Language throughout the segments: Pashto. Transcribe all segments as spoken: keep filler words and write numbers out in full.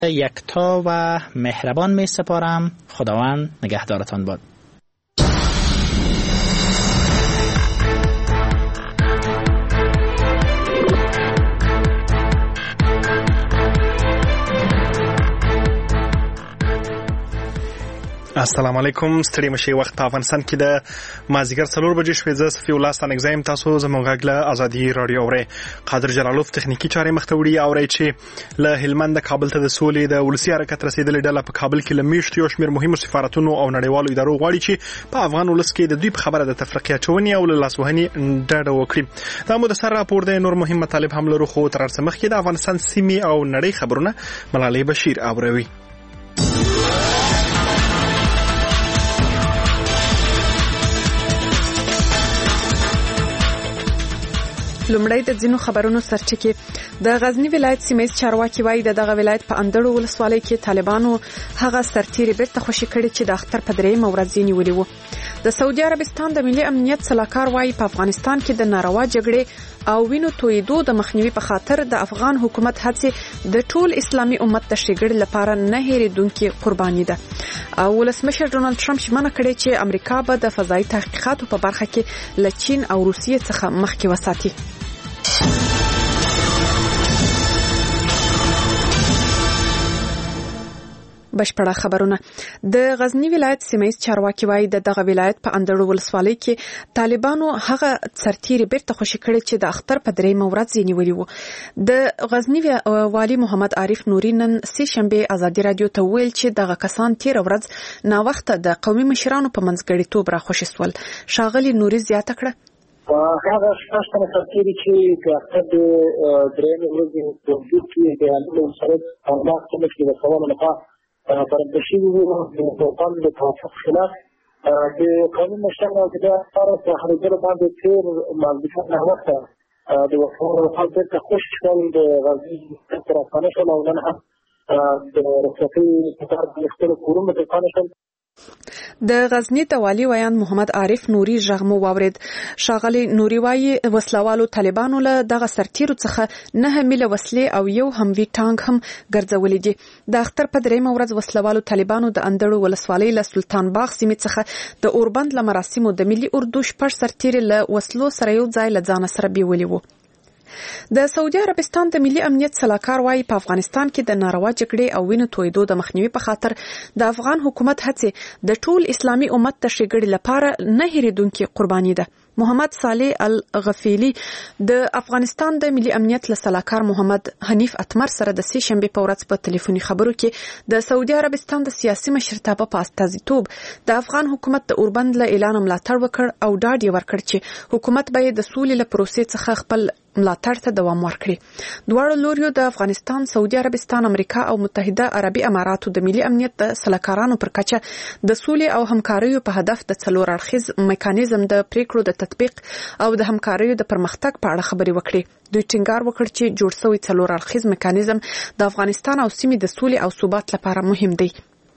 یکتا و مهربان می سپارم. خداوند نگهدارتان باد. السلام علیکم. ستړي مشي وخت په افغانستان کې د مازیګر څلور بجې شوې. زه صفي الله ستانه اگزایم تاسو زموږ غږ له ازادي رادیو اورئ. قادر جلالوف تخنیکی چارې مخته وړي. اورئ چې له هلمند کابل ته د سولې د ولسی حرکت رسیدلې ډله په کابل کې لمیشت یو شمېر مهمو سفارتونو او نړیوالو ادارو غواړي چې په افغان ولس کې د دوی په خبره د تفرقه اچونې او لاسوهنې ډډه وکړي. دا مو د سر راپور دی. نور مهم مطالب هم لرو، خو تر څه مخکې د افغانستان سیمې او نړۍ خبرونه ملالۍ بشیر اوروي. لومړی د ځینو خبرونو سرچکې. د غزنی ولایت سیمه‌ییز چارواکي وایي د دغه ولایت په اندړو ولسوالۍ کې طالبانو هغه سرتیري بیرته خوشي کړي چې د اختر په درېیمه ورځ یې نیولي وو. د سعودي عربستان د ملي امنیت سلاکار وایي په افغانستان کې د ناروا جګړې او وینو تویدو د مخنیوي په خاطر د افغان حکومت هڅې د ټول اسلامي امت د ښېګړې لپاره نه هېرېدونکې قرباني ده. او ولسمشر ډونالد ټرمپ ژمنه کړې چې امریکا به د فضایي تحقیقاتو په برخه کې له چین او روسیې څخه مخکې وساتي. بشپړه خبرونه. د غزنی ولایت سیمه‌ییز چارواکي وایي د دغه ولایت په اندړو ولسوالۍ کې طالبانو هغه سرتیري بیرته خوشي کړي چې د اختر په درېیمه ورځ یې نیولي وو. د غزنی والي محمد عارف نوري نن سه شنبه ازادي رادیو ته ویل چې دغه کسان تیر ورځ نا وخت د قومي مشرانو په منځګړیتوب را خوشي سول. ښاغلي نوري زیاته کړه هغه شپږ سرتیري چې د اختر د درېیمې ورځې په وجود کې د اندړو سره او دا کوم چې د سوال لپاره برابرشي وو د توپان د توافق خلاف د قانون مشرانو د لپاره په هرځل باندې تیر مازیګر نه وخته د وفور په حال ته خوش شول د غزنی تر افغانه شول او نه د رخصتي په تر د خپل کورونو ته پانشل. د غزنی د والي ویان محمد عارف نوري ژغمو واورید. ښاغلي نوري وایي وسلوالو طالبانو له دغه سرتیرو څخه نه میله وسلې او یو هموي ټانک هم ګرځولې دي. د اختر په درېیمه ورځ وسلوالو طالبانو د اندړو ولسوالۍ له سلطان باغ سیمې څخه د اوربند له مراسمو د ملي اردو شپږ سرتیري له وسلو سره یو ځای له ځان سره بیولې وو. د سعودي عربستان د ملي امنیت سلاکار وایي په افغانستان کې د ناروا جګړې او وینو تویدو د مخنیوي په خاطر د افغان حکومت هڅې د ټول اسلامي امت د ښېګړې لپاره نه هېرېدونکې قرباني ده. محمد صالح الغفیلی د افغانستان د ملي امنیت له سلاکار محمد حنیف اتمر سره د سه شنبه په ورځ په ټلیفوني خبرو کې د سعودي عربستان د سیاسي مشرتابه په استازیتوب د افغان حکومت د اوربند له اعلان ملاتړ وکړ او ډاډ یې ورکړ چې حکومت به د سولې له پروسې څخه خپل ملاتړ ته دوام ورکړي. دواړو لوریو د افغانستان، سعودي عربستان، امریکا او متحده عربي اماراتو د ملي امنیت د سلاکارانو پر کچه د سولې او همکاریو په هدف د څلور اړخیز میکانیزم د پریکړو د تطبیق او د همکاریو د پرمختګ په اړه خبرې وکړي. دوی ټینګار وکړ چې جوړ شوی څلور اړخیز میکانیزم د افغانستان او سیمې د سولې او ثبات لپاره مهم دی.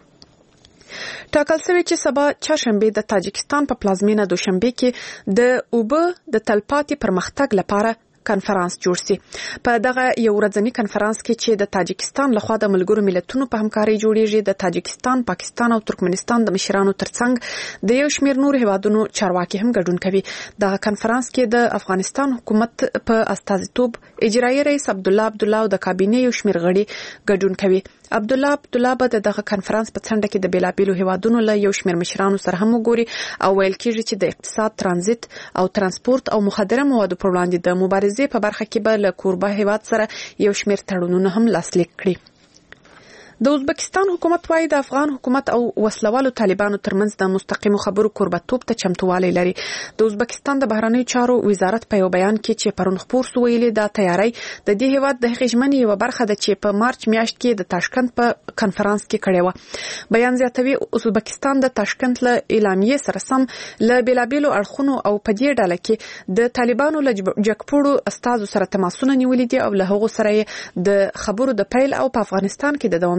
ټاکل شوی چې سبا چهارشنبه د تاجکستان په پلازمینه دوشنبه کې د اوبه د تلپاتې پرمختګ لپاره کنفرانس جوړ شي. په دغه یو ورځنی کنفرانس کې چې د تاجکستان لخوا د ملګرو ملتونو په همکارۍ جوړیږي، د تاجکستان، پاکستان او ترکمنستان د مشرانو ترڅنګ د یو شمېر نور هیوادونو چارواکي هم ګډون کوي. دغه کنفرانس کې د افغانستان حکومت په استازیتوب اجرایي رئیس عبدالله عبدالله او د کابینې یو شمېر غړي ګډون کوي. عبدالله عبدالله به دغه کنفرانس په څنډه کې د بیلابیلو هیوادونو له یو شمېر مشرانو سره هم وګوري او ویل کېږي چې د اقتصاد، ترانزیت او ترانسپورت او مخدره موادو پر وړاندې د مبارزې په برخه کې به له کوربه هیواد سره یو شمېر تړونونه هم لاسلیک کړي. د ازبکستان حکومت وايي د افغان حکومت او وسلوالو طالبانو ترمنځ د مستقیمو خبرو کوربتوب ته چمتووالی لري. د ازبکستان د بهرنیو چارو وزارت په یو بیان کې چې پرون خپور شو ویلي د تیاری د دې هیواد د خېژمنې یو برخه ده چې په مارچ میاشت کې د تاشکند په کنفرانس کې کړې و. بیان زیاتوي ازبکستان د تاشکند له اعلامیې سره سم له بیلابیلو اړخونو او په دې ډله کې د طالبانو له جګپوړو استازو سره تماسونه نیولې دي او له هغو سره د خبرو د پیل او په افغانستان کې د دوام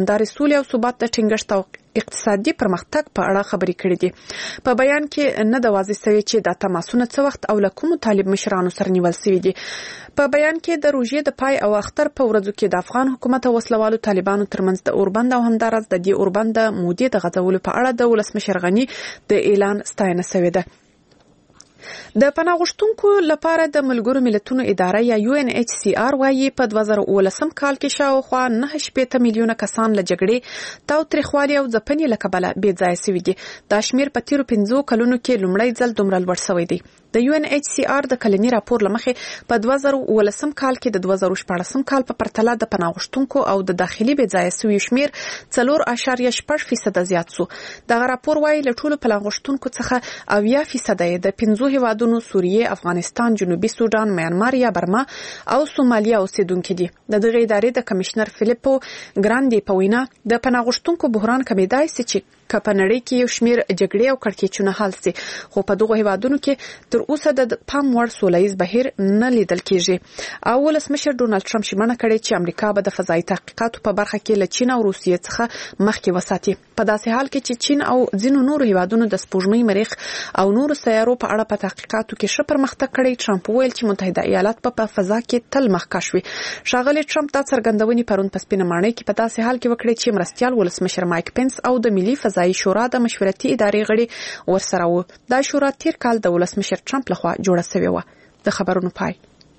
دوامدارې سولې او ثبات د ټینګښت او اقتصادي پرمختګ په اړه خبرې کړې دي. په بیان کې نه د واضح شوی چې د تماسونه څه وخت او له کومو طالب مشرانو سره نیول شوي دي. په بیان کې د روژې د پای او اختر په ورځو کې د افغان حکومت او وسلوالو طالبانو ترمنځ د اوربند او همدارس د دې اوربند د مودې د غځولو په اړه د ولسمشر غني د اعلان ستاینه شوې ده. د پناه غوښتونکو لپاره د ملګرو ملتونو اداره یا یو ان ایچ سی آر وايي په دوه زره اوولسم کال کې شاوخوا نهه شپېته میلیونه کسان له جګړې تاو تریخوالي او ځپنې له کبله بې ځایه شوي دي. دا شمیر په تیرو پنځو کلونو کې لومړی ځل دومره لوړ شوی دی. د یو ان ایچ سی آر د کلني راپور لمخې په دوه زره اوولسم کال کې د دوه زره شپاړسم کال په پرتله د پناه غوښتونکو او د داخلي بې ځایه شویو شمیر څلور اعشاریه شپږ فیصده زیات شو. دغه راپور وايي له ټولو پناه غوښتونکو څخه اویا فیصده یې د پنځو هیوادونو سوریه، افغانستان، جنوبي سودان، میانمار یا برما او سومالیا اوسیدونکو دي. د دغه ادارې د کمشنر فلیپو ګراندي په وینا د پناه غوښتونکو بحران کمیدای سي چې په نړۍ کې یو شمیر جګړې او کړکېچونه حل سي، خو په دغه هیوادونو کې تر اوسه د پام وړ سولهییز بهیر نه لیدل کیږي. او ولسمشر ډونالد ټرمپ ژمنه کړې چې امریکا به د فضایي تحقیقاتو په برخه کې له چین او روسیې څخه مخکې وساتي. په داسې حال کې چې چین او ځینو نورو هیوادونو د سپوږمۍ، مریخ او نورو سیارو په اړه په تحقیقاتو کې ښه پرمختګ کړی، ټرمپ وویل چې متحده ایالات په فضا کې تل مخکښ وي. ښاغلی ټرمپ دا څرګندونې پرون په سپینه ماڼۍ کې په داسې حال کې وکړې چې مرستیال ولسمشر مایک پنس او د ملي فضایي شورا د مشورتي ادارې غړي ورسره وو. دا شورا تیر کال د ولسمشر ټرمپ لخوا جوړه شوې وه. د خبرونو پای.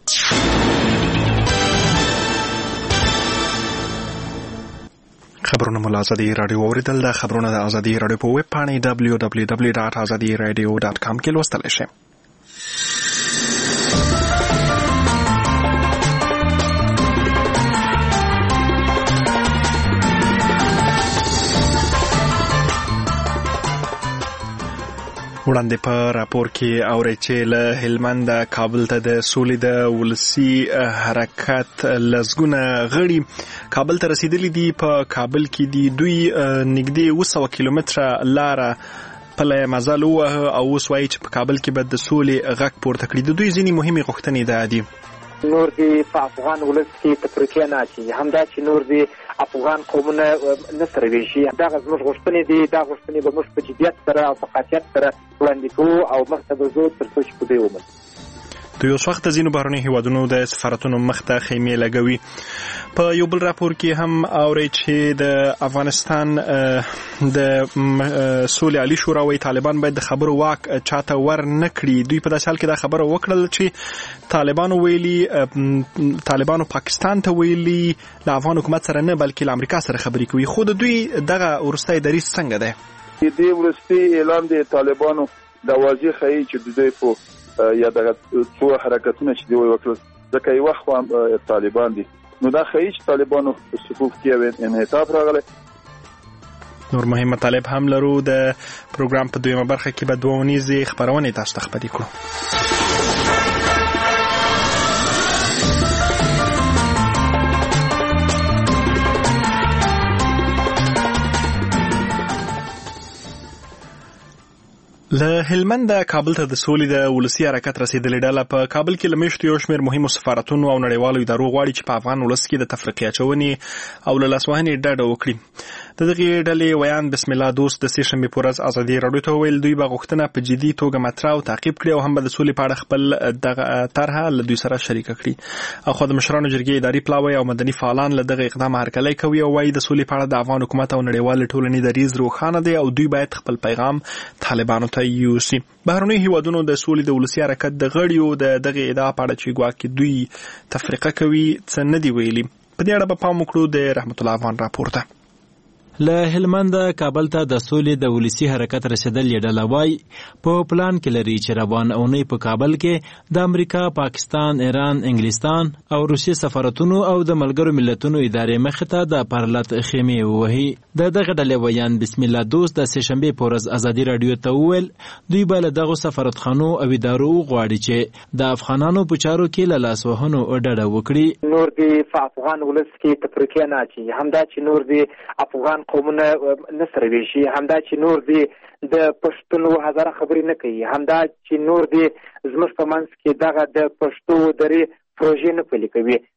خبرونه مو له ازادي راډیو اوریدل. د خبرونه د ازادي راډیو په ویب پاڼې دبلیو دبلیو دبلیو ډاټ ازادي راډیو ډاټ کام کې لوستلی شئ. وړاندې په راپور کې اورئ چې له هلمند کابل ته د سولې د ولسي حرکت لسګونه غړي کابل ته رسیدلي دي. په کابل کې دي دوی نږدې اوه سوه کیلومتره لاره پله مزل ووهه او اوس وایي چې په کابل کې به د سولې غږ پورته کړي. د دوی ځینې مهمې غوښتنې دا دي: نور دی په افغان ولس کې تفریقې نه اچي، همدا چې نور دی افغان قومونه نه سره ویشي. دغه زموږ غوښتنې دي. دا غوښتنې به موږ په جدیت سره او په قاطعیت سره وړاندې کوو او مخته به ځو تر څو چې په دوی ومنو. د یو وخت ځینو بهرنیو هیوادونو د سفارتونو مخ ته خیمې لګوي. په یو بل راپور کې هم اورئ چې د افغانستان د سولې عالی شورا وايي طالبان باید د خبرو واک چاته ور نه کړي. دوی په داسې حال کې دا خبره وکړل چې طالبانو ویلي طالبانو پاکستان ته ویلي له افغان حکومت سره نه بلکې له امریکا سره خبرې کوي. خو د دوی دغه وروستی دریځ څنګه دی؟ د دې وروستي اعلان د طالبانو د واضح ښیي چې د دوی په یا دغه څو حرکتونه چې دوی وکړل ځکه یو وخت طالبان دي، نو دا ښیي چې طالبانو په صفوف کې انعطاف راغلی. نور مهم مطالب هم لرو. د پروګرام په دویمه برخه کې به دوه اونیزې خپرونې تاسو ته خپرې کړو. له هلمند کابل ته د سولې د ولسي حرکت رسیدلې ډله په کابل کې له میاشتو یو شمېر مهمو سفارتونو او نړیوالو ادارو غواړي چې په افغان ولس کې د تفرقې اچونې او له لاسوهنې ډډه وکړي. د دغې ډلې ویان بسم الله دوست د سې شنبې په ورځ ازادي راډیو ته وویل دوی به غوښتنه په جدي توګه مطرح او تعقیب کړي او هم به د سولې په اړه خپل دغه طرحه له دوی سره شریکه کړي. اخوا د مشرانو جرګې اداري پلاوی او مدني فعالان له دغه اقدام هرکلی کوي او وایي د سولې په اړه د افغان حکومت او نړیوال ټولنې دریځ روښانه دی او دوی باید خپل پیغام طالبانو ته یوسي. بهرنیو هیوادونو د سولې د ولسي حرکت د غړیو د دغه ادعا په اړه چې ګواکې دوی تفریقه کوي څه نه دي ویلي. په دې اړه به پام وکړو د رحمت الله افغان راپور ته. له هلمند کابل ته د سولې د ولسي حرکت رسیدل ډله وای په پلان کې لري چې روان اونۍ په کابل کې د امریکا، پاکستان، ایران، انګلستان او روسیې سفارتونو او د ملګرو ملتونو ادارې مخې ته د پرلط خیمې ووهي. د دغه ډلې ویان بسم الله دوست د سې شنبې په ورځ ازادي راډیو ته وویل دوی به له دغو سفارتخانو او ادارو غواړي چې د افغانانو په چارو کې له لاسوهنو ډډه وکړي. نور دی په افغان ولس کې تفریقې نه اچي، همدا چې نور دی افغان قومونه نه سره ویشي، همدا چې نور دی د پښتون هزاره خبرې نه کوي، همدا چې نور دی زموږ په منځ کې دغه د پښتو درې پروژې نه پلي کوي.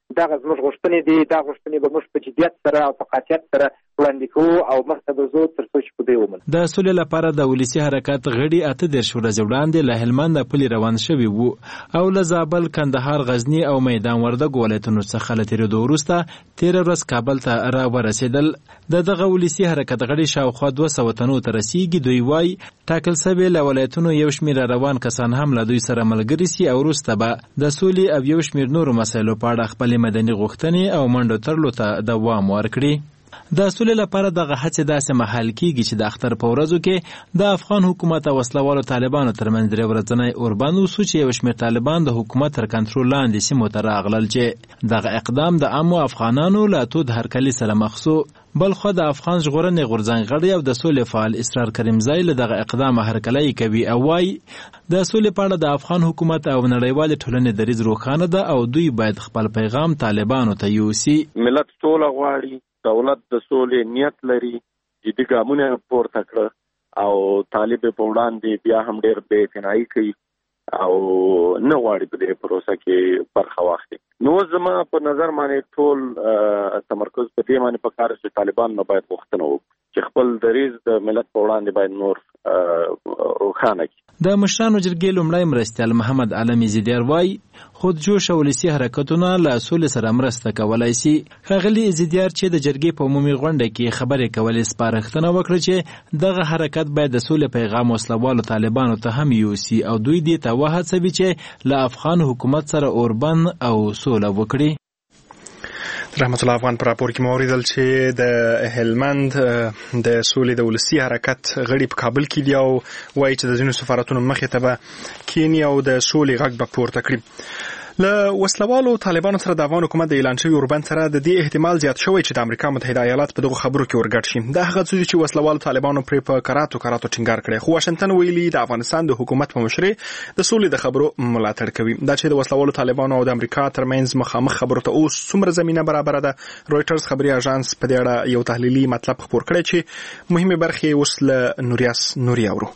دغه زموږ غوښتنې دي، دا غوښتنې به موږ په جدیت سره او په قاطعیت سره وړاندې کوو او مخته به ځو تر څو چې په دوی ومنو. د سولې لپاره د ولسي حرکت غړي اته دېرش ورځې وړاندې له هلمند پلي روان شوي وو او له زابل، کندهار، غزني او میدان وردګ ولایتونو څخه له تېرېدو وروسته تېره ورځ کابل ته را ورسېدل. د دغه ولسي حرکت غړي شاوخوا دوه سوه تنو ته رسیږي. دوی وایي ټاکل سوي له ولایتونو یو شمېر روان کسان هم له دوی سره ملګري سي او وروسته به د سولې او یو شمېر نورو مسایلو په اړه خپلې مدني غوښتنې او منډو ترلو ته دوام ورکړي. د سولې لپاره دغه هڅې داسې مهال کیږي چې د اختر په ورځو کې د افغان حکومت او وسلوالو طالبانو ترمنځ درې ورځنی اوربند وسو چې یو شمېر طالبان د حکومت تر کنټرول لاندې سیمو ته راغلل چې دغه اقدام د عامو افغانانو له تود هرکلي سره مخ سو. بلخو د افغان ژغورنې غورځنګ غړي او د سولې فعال اسرار کریمزی له دغه اقدام هرکلی کوي او وايي د سولې په اړه د افغان حکومت او نړیوالې ټولنې دریځ روښانه ده او دوی باید خپل پیغام طالبانو ته یوسي. ملت سوله غواړي، دولت د سولې نیت لري، جدي ګامونه پورته کړه او طالب په وړاندې بیا هم ډېر بې اعتنایي کوي او نه غواړي په دې پروسه کې برخه واخلي. نو زما په نظر باندې ټول تمرکز په دې باندې پکار چې طالبان نه باید غوښتنه وکړي چې خپل دریځ د ملت په وړاندې باید نور روښانه کړي. د مشرانو جرګې لومړی مرستیال محمد علي زیدیر وایي خود جوش ولسي حرکتونه له سولې سره مرسته کولای شي. ښاغلي زیدیر چې د جرګې په عمومي غونډه کې خبرې کولې سپارښتنه وکړه چې دغه حرکت باید د سولې پیغام وسلوالو طالبانو ته هم یوسي او دوی دې ته وهڅوي چې له افغان حکومت سره اوربند او سوله وکړي. رحمت الله افغان پر راپور کې موریدل چې د هلمند د سولې د ولسي حرکت غړي په کابل کې دی او وایي چې د ځینو سفارتونو مخې ته به کینی او د سولې غږ به پورته کړي. له وسلوالو طالبانو سره د افغان حکومت د اعلان شوي اوربند سره د دې احتمال زیات شوی چې د امریکا متحده ایالات په دغه خبرو کې ورګډ شي. دا هغه څه چې وسلوالو طالبانو پرې په کراتو کراتو ټینګار کړی، خو واشنگټن ویلي د افغانستان د حکومت په مشرۍ د سولې د خبرو ملاتړ کوي. دا چې د وسلوالو طالبانو او د امریکا ترمنځ مخامخ خبرو ته اوس څومره زمینه برابر ده، رويټرز خبري اژانس په دې اړه یو تحلیلي مطلب خپور کړی چې مهمه برخه اوس له نوریاس نوري اورو.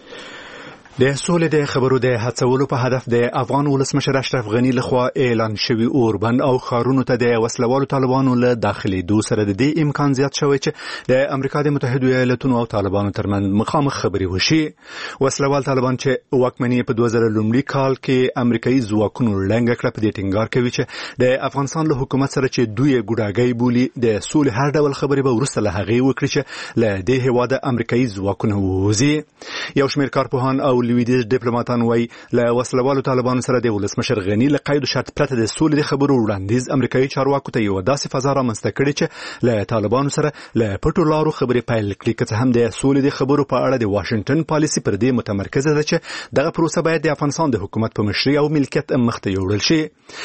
د سولې د خبرو د هڅولو په هدف د افغان ولسمشر اشرف غنی لخوا اعلان شوی اوربند او خارونو ته د وسلوالو طالبانو له داخلي دو سره د دې امکان زیات شوی چې د امریکا د متحده ایالاتونو او طالبانو ترمنځ مخامخ خبرې وشي. وسلوال طالبان چې واکمنۍ په دوه زره لومړي کال کې امریکایي ځواکونو لنګ کړه په دې ټینګار کوي چې د افغانستان له حکومت سره چې دوی ګډاګي بولی د سولې هر ډول خبرې به ورسره له هغه وکړي چې له دې هواده امریکایي ځواکونه ووزي. یو شمېر کارپوهان او لویدیز ډیپلوماټان وایي له وسلوالو طالبانو سره د ولسمشر غنی له قید شرط پرته د سولې د خبرو وړاندیز امریکایي چارواکو ته یو داسې فضا رامنځته کړې چې له طالبانو سره له پټو لارو خبرې پیل کړي، که څه هم د سولې د خبرو په اړه د واشنگټن پالیسي پر دې متمرکزه ده چې دغه پروسه باید د افغانستان د حکومت په مشرۍ او ملکیت مخته یوړل شي.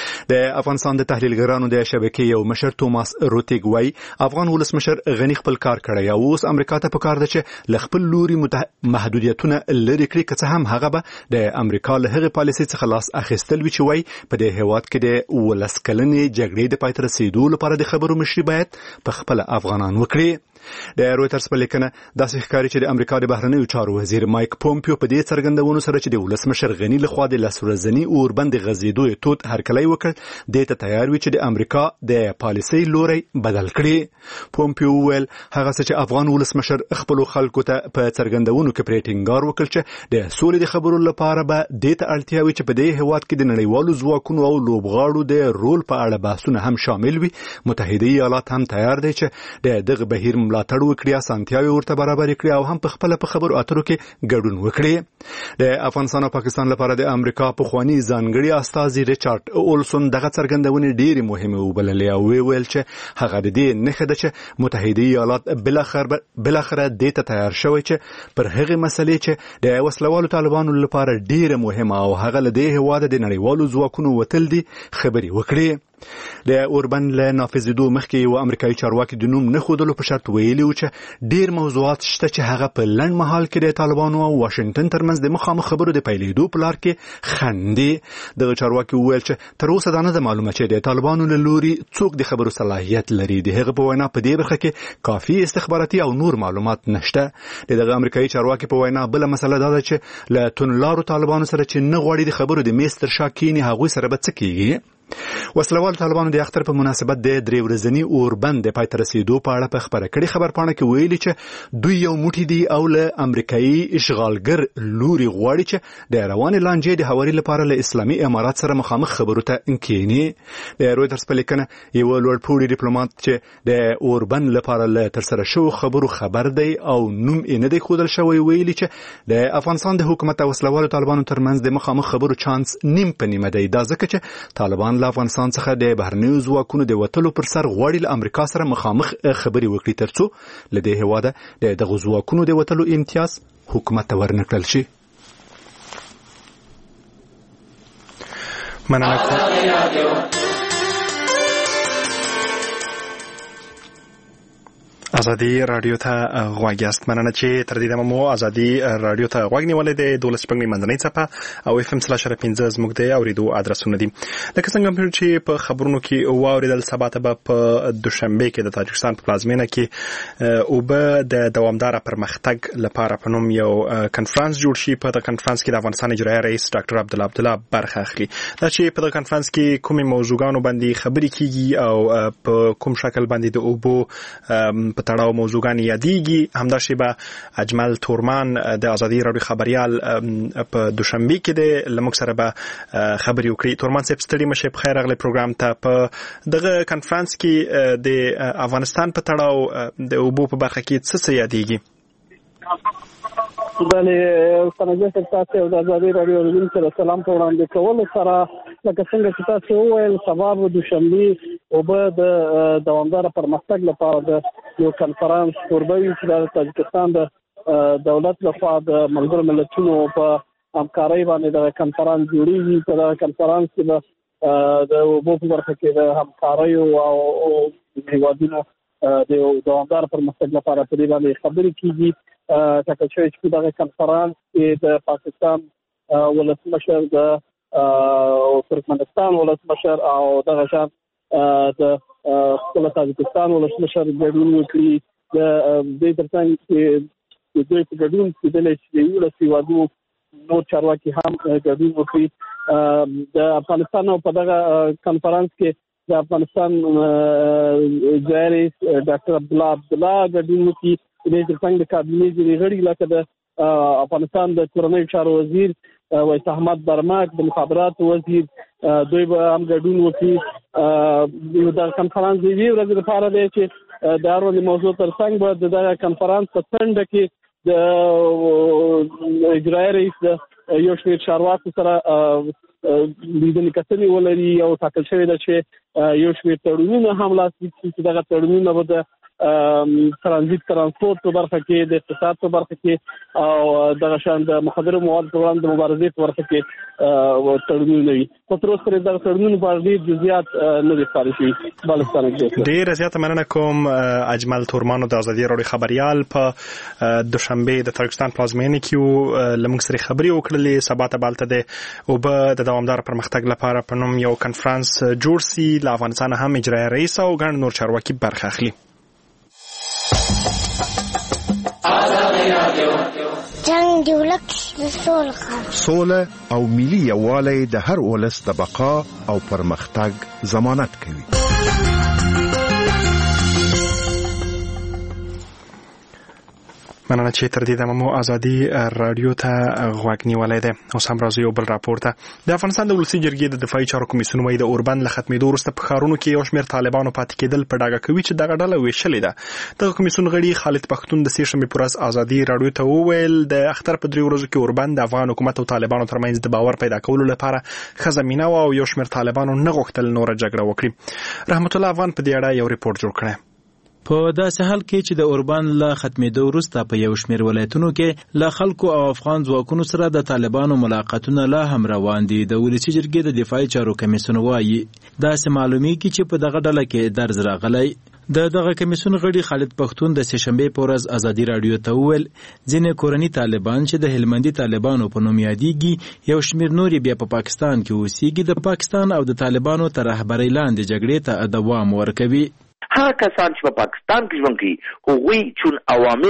د افغانستان د تحلیلګرانو د شبکې یو مشر توماس روتیګ وایي افغان ولسمشر غنی خپل کار کړی او اوس امریکا ته پکار ده چې له خپل لوري محدودیتونه لرې کړي، که څه هم هغه د امریکا له هغې پالیسۍ څخه لاس اخیستل وي چې وایي په دې هېواد کې د ولس کلنې جګړې د پای ته رسېدو لپاره د خبرو مشري باید په خپله افغانان وکړي. د رويټرز په لیکنه داسې ښکاري چې د امریکا د بهرنیو چارو وزیر مایک پومپیو په دې څرګندونو سره چې د ولسمشر غنی لخوا د لس ورځني اوربند غځېدو یې تود هرکلی وکړ، دې ته تیار وي چې د امریکا د پالیسۍ لوری بدل کړي. پومپیو وویل هغه څه چې افغان ولسمشر خپلو خلکو ته په څرګندونو کې پرې ټینګار وکړ چې د سولې د خبرو لپاره به دې ته اړتیا وي چې په دې هېواد کې د نړیوالو ځواکونو او لوبغاړو د رول په اړه بحثونه هم شامل وي. متحده ایالات هم تیار دی چې د دغه بهیر ملاتړ وکړي، اسانتیاوې ورته برابر کړي او هم په خپله په خبرو اترو کې ګډون وکړي. د افغانستان او پاکستان لپاره د امریکا پخواني ځانګړي استازي ریچارډ اولسون دغه څرګندونې ډېرې مهمې وبللې او ویل چې هغه د دې نښه ده چې متحده ایالات بالاخره بالاخره دې ته تیار شوی چې پر هغې مسلې چې د وسلوالو طالبانو لپاره ډېره مهمه او هغه له دې هېواده د نړیوالو ځواکونو وتل دي خبرې وکړي. د اوربند له نافذېدو مخکې یو امریکایي چارواکي د نوم نه ښودلو په شرط ویلي و چې ډېر موضوعات شته چې هغه په لنډ مهال کې د طالبانو او واشنګټن ترمنځ د مخامخ خبرو د پیلېدو په لار کې خنډ دي. دغه چارواکي وویل چې تر اوسه دا نه ده معلومه چې د طالبانو له لوري څوک د خبرو صلاحیت لري. د هغه په وینا په دې برخه کې کافي استخباراتي او نور معلومات نشته. د دغه امریکایي چارواکي په وینا بله مسله دا ده چې له تونلارو طالبانو سره چې نه غواړي د خبرو د میز تر شا کښېني هغوی سره به څه کېږي. وسلوال طالبانو د اختر په مناسبت د درې ورځني اوربند د پای ته رسیدو په اړه په خبره کړې خبرپاڼه کې ویلي چې دوی یو موټی دي او له امریکایي اشغالګر لوري غواړي چې د روان لانجې د هواري لپاره له اسلامي امارات سره مخامخ خبرو ته انکینی. د رويټرز په لیکنه یو لوړپوړي ډیپلوماټ چې د اوربند لپاره له ترسره شو خبرو خبر دی او نوم یې نه دی ښودل شوی ویلي چې د افغانستان د حکومت او وسلوال طالبانو ترمنځ د مخامخ خبرو چانس نیم په نیمه دی. دا ځکه چې طالبان له افغانستان څخه د بهرنیو ځواکونو د وتلو پر سر غواړي له امریکا سره مخامخ خبري وکړي ترڅو له دې هواده د دغه ځواکونو د وتلو امتیاز حکومت ته ورنکړل شي. مننه. ازادي رادیو ته غوږ یاست. مننه چې تر دې دمه مو ازادي رادیو ته غوږ نیولې د دولس شپږمې منځنۍ څپه او اف ام سلاش پنځه زموږ د اوریدو ادرسونه دي. لکه څنګه چې په خبرونو کې واوریدل سبا ته په دوشنبه کې د تاجکستان په پلازمینه کې او به د دوامدار پرمختګ لپاره په نوم یو کنفرانس جوړ شي. په دغه کنفرانس کې د افغانستان اجرایي رئیس ډاکټر عبدالله عبدالله برخه اخلي. دا چې په دغه کنفرانس کې کومې موضوعګانو باندې خبرې کیږي او په کوم شکل باندې د اوبو تړاو موضوعګان یادېږي. همدا شیبه اجمل تورمان د ازادي رادیو خبريال په دوشنبه کې د لمک سره به خبري وکړي. تورمان صاحب ستړي مشه په خیر اغلی پروګرام ته. په دغه کنفرانس کې د افغانستان په تړاو د اوبو په برخه کې څه یادېږي؟ بله سنجه تاسو د ازادي رادیو د سره سلام په وړاندې کول سره لکه څنګه چې تاسو وویل سبا د دوشنبه او به د دوامدار پرمختګ لپاره د یو کنفرانس قربوي چې د تاجکستان د دولت لخوا د ملګرو ملتونو په همکارۍ باندې د کنفرانس جوړیږي. په دغه کنفرانس کې د اوبو په برخه کې د همکارۍ او هیوادونو د دوامدار پرمختګ لپاره په دې باندې خبرې کیږي. ټاکل شوی چې دغه کنفرانس کې د پاکستان ولسمشر د ترکمنستان ولسمشر او دغه شان د خپل تاجکستان ولسمشر ګډون وکړي. د دې ترڅنګ چې د دوی په ګډون کې د لږ څه وادو نور چارواکي هم ګډون وکړي. د افغانستان په دغه کنفرانس کې د افغانستان اجرایي ډاکټر عبدالله عبدالله ګډون وکړي. د دې ترڅنګ د کابینې ځینې غړي لکه د افغانستان د کورنیو چارو وزیر ویس احمد برمک، د مخابراتو وزیر، دوی به هم ګډون وکړي. یو د کنفرانس د یوې ورځې لپاره دی چې د هر ورځې موضوع ترڅنګ به د دغه کنفرانس په څنډه کې د اجرایي رئیس د یو شمېر چارواکو سره لیدنې کتنې ولري او ټاکل شوې ده چې یو شمېر تړونونه هم لاسلیک شي چې دغه تړونونه به د ترانزیت ترانسپورت په برخه کې، د اقتصاد په برخه کې او دغه شان د مخدره موادو په وړاندې د مبارزې په برخه کې تړونونه وي. خو تر اوسه پورې دغه تړونونه په اړه ډېر جزئیات نه دي ښکاره شوي. بالستان کې ډېره زیاته مننه کوم اجمل تورمانو د ازادي راډیو خبريال په دوشنبه د تاجکستان پلازمینه کې لمونږ سره خبري وکړلې. سبا ته بالته د او به د دوامدار پرمختګ لپاره په نوم یو کنفرانس جوړ سي. له افغانستان هم اجرایي رئیس او ګڼ نور چارواکي برخه اخلي. جنگ دی ولک د سوله سوله او ملي یووالی د هر ولس د بقا او پرمختګ ضمانت کوي. مننه چې تر دې دمه مو ازادي رادیو ته غوږ نیولای دی. اوس هم راځو یو بل راپور ته. د افغانستان د ولسي جرګې د دفاعي چارو کمیسیون وايي د اوربند له ختمېدو وروسته په ښارونو کې یو شمېر طالبانو پاتې کېدل په ډاګه کوي چې دغه ډله ویشلې ده. دغه کمیسیون غړي خالد پښتون د سې شنبې په ورځ ازادي رادیو ته وویل د اختر په درې ورځو کې اوربند د افغان حکومت او طالبانو ترمنځ د باور پیدا کولو لپاره ښه زمینه وه او یو شمېر طالبانو نه غوښتل نوره جګړه وکړي. رحمت الله افغان په دې اړه یو ریپورت جوړ کړی. په داسې حال کې چې د اوربند له ختمېدو وروسته په یو شمېر ولایتونو کې له خلکو او افغان ځواکونو سره د طالبانو ملاقاتونه لا هم روان دي. د ولسي جرګې د دفاعي چارو کمیسیون وایي داسې معلومیږي چې په دغه ډله کې درز راغلی. د دغه کمیسیون غړي خالد پښتون د سې شنبې په ورځ ازادي رادیو ته وویل ځینې کورني طالبان چې د هلمندي طالبانو په نوم یادېږي یو شمېر نور بیا په پاکستان کې اوسېږي د پاکستان او د طالبانو تر رهبرۍ لاندې جګړې ته دوام ورکوي. هغه کسان چې په پاکستان کې ژوند کوي هغوی چون اوامر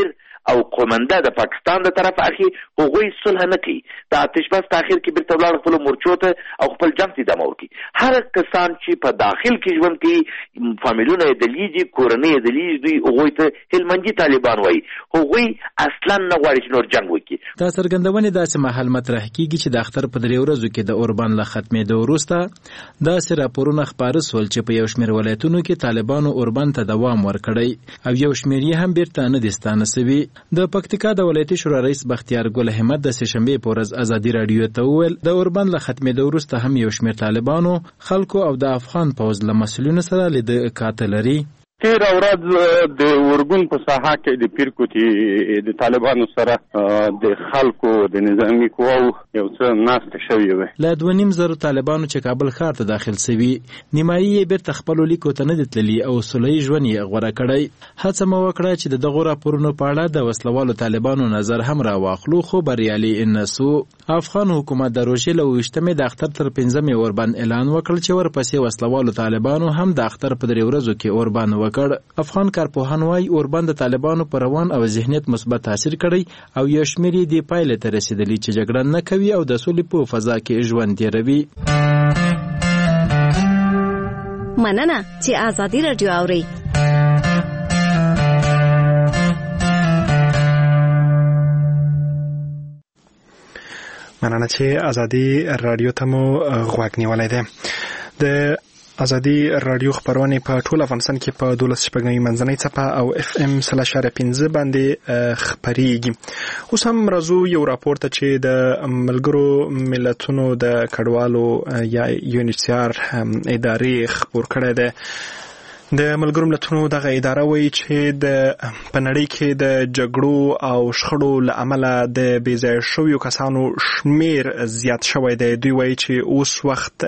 او قومنده د پاکستان د طرف اخی هغوی صلح نه کوي د آتش بس تاخير کې بیرته ولاړ خپل مورچو ته او خپل جنگ ته دمور کوي. هر کسان چې په داخل کې ژوند کوي فامیلونه د لیجی کورنۍ د لیجی دوی هغوی ته هلمندي طالبان وایي هغوی اصلا نه غواړي چې نور جنگ وکړي. دا څرګندونې داسې مهال مطرح کیږي چې د اختر په درې ورځو کې د اوربان له ختمېدو وروسته داسې راپورونه خپاره سول چې په یو شمېر ولایتونو کې طالبانو اوربان ته دوام ورکړی او یو شمېر یې هم بیرته نه دي ستانه سوي. د پکتیکا د ولایتي شورا رئیس بختیار ګل احمد د سهشنبې په ورځ ازادي راډیو ته وویل د اوربان له ختمېدو وروسته هم یو شمېر طالبانو خلکو او د افغان پوځ له مسؤلینو سره لید کاته لري. تیره ورځ د ورګون په ساحه کې د پیرکوټي د طالبانو سره د خلکو د نظامی قواو یو څه ناسته شوې وه. له دوه نیم زرو طالبانو چې کابل ښار ته داخل سوي نیمایي یې بیرته خپلو لیکو ته نه دي تللي او سوله ییز ژوند یې غوره کړی. هڅه مو وکړه چې د دغو راپورونو په اړه د وسلوالو طالبانو نظر هم راواخلو خو بریالي نه سو. افغان حکومت د روژې له اوویشتمې د اختر تر پنځمې اوربان اعلان وکړ چې ورپسې وسلوالو طالبانو هم د اختر په درې ورځو کې اوربان وکړ. افغان کارپوهان وايي اوربان د طالبانو پر روان او ذهنیت مثبت تاثیر کړی او یو شمېر یې دې پایلې ته رسېدلي چې جګړه نه کوي او د سولې په فضا کې ژوند تېروي. مننه چې ازادي راډیو اورئ. مننه چې ازادي راډیو ته مو غوږ نیولی دی. د ازادي راډیو خبرونه په ټول افغانستان کې په دولس شپږمې منځنۍ څپه او اف ام سل اشاره پنځه باندې خبريږي. اوس هم راځو یو راپور ته چې د ملګرو ملتونو د کډوالو یا یو ان ایچ سی آر ادارې خبر کړی دی. د ملګرو ملتونو دغه اداره وایي چې د په نړۍ کې د جګړو او شخړو له امله د بې ځایه شویو کسانو شمیر زیات شوی دی. دوی وایي چې اوس وخت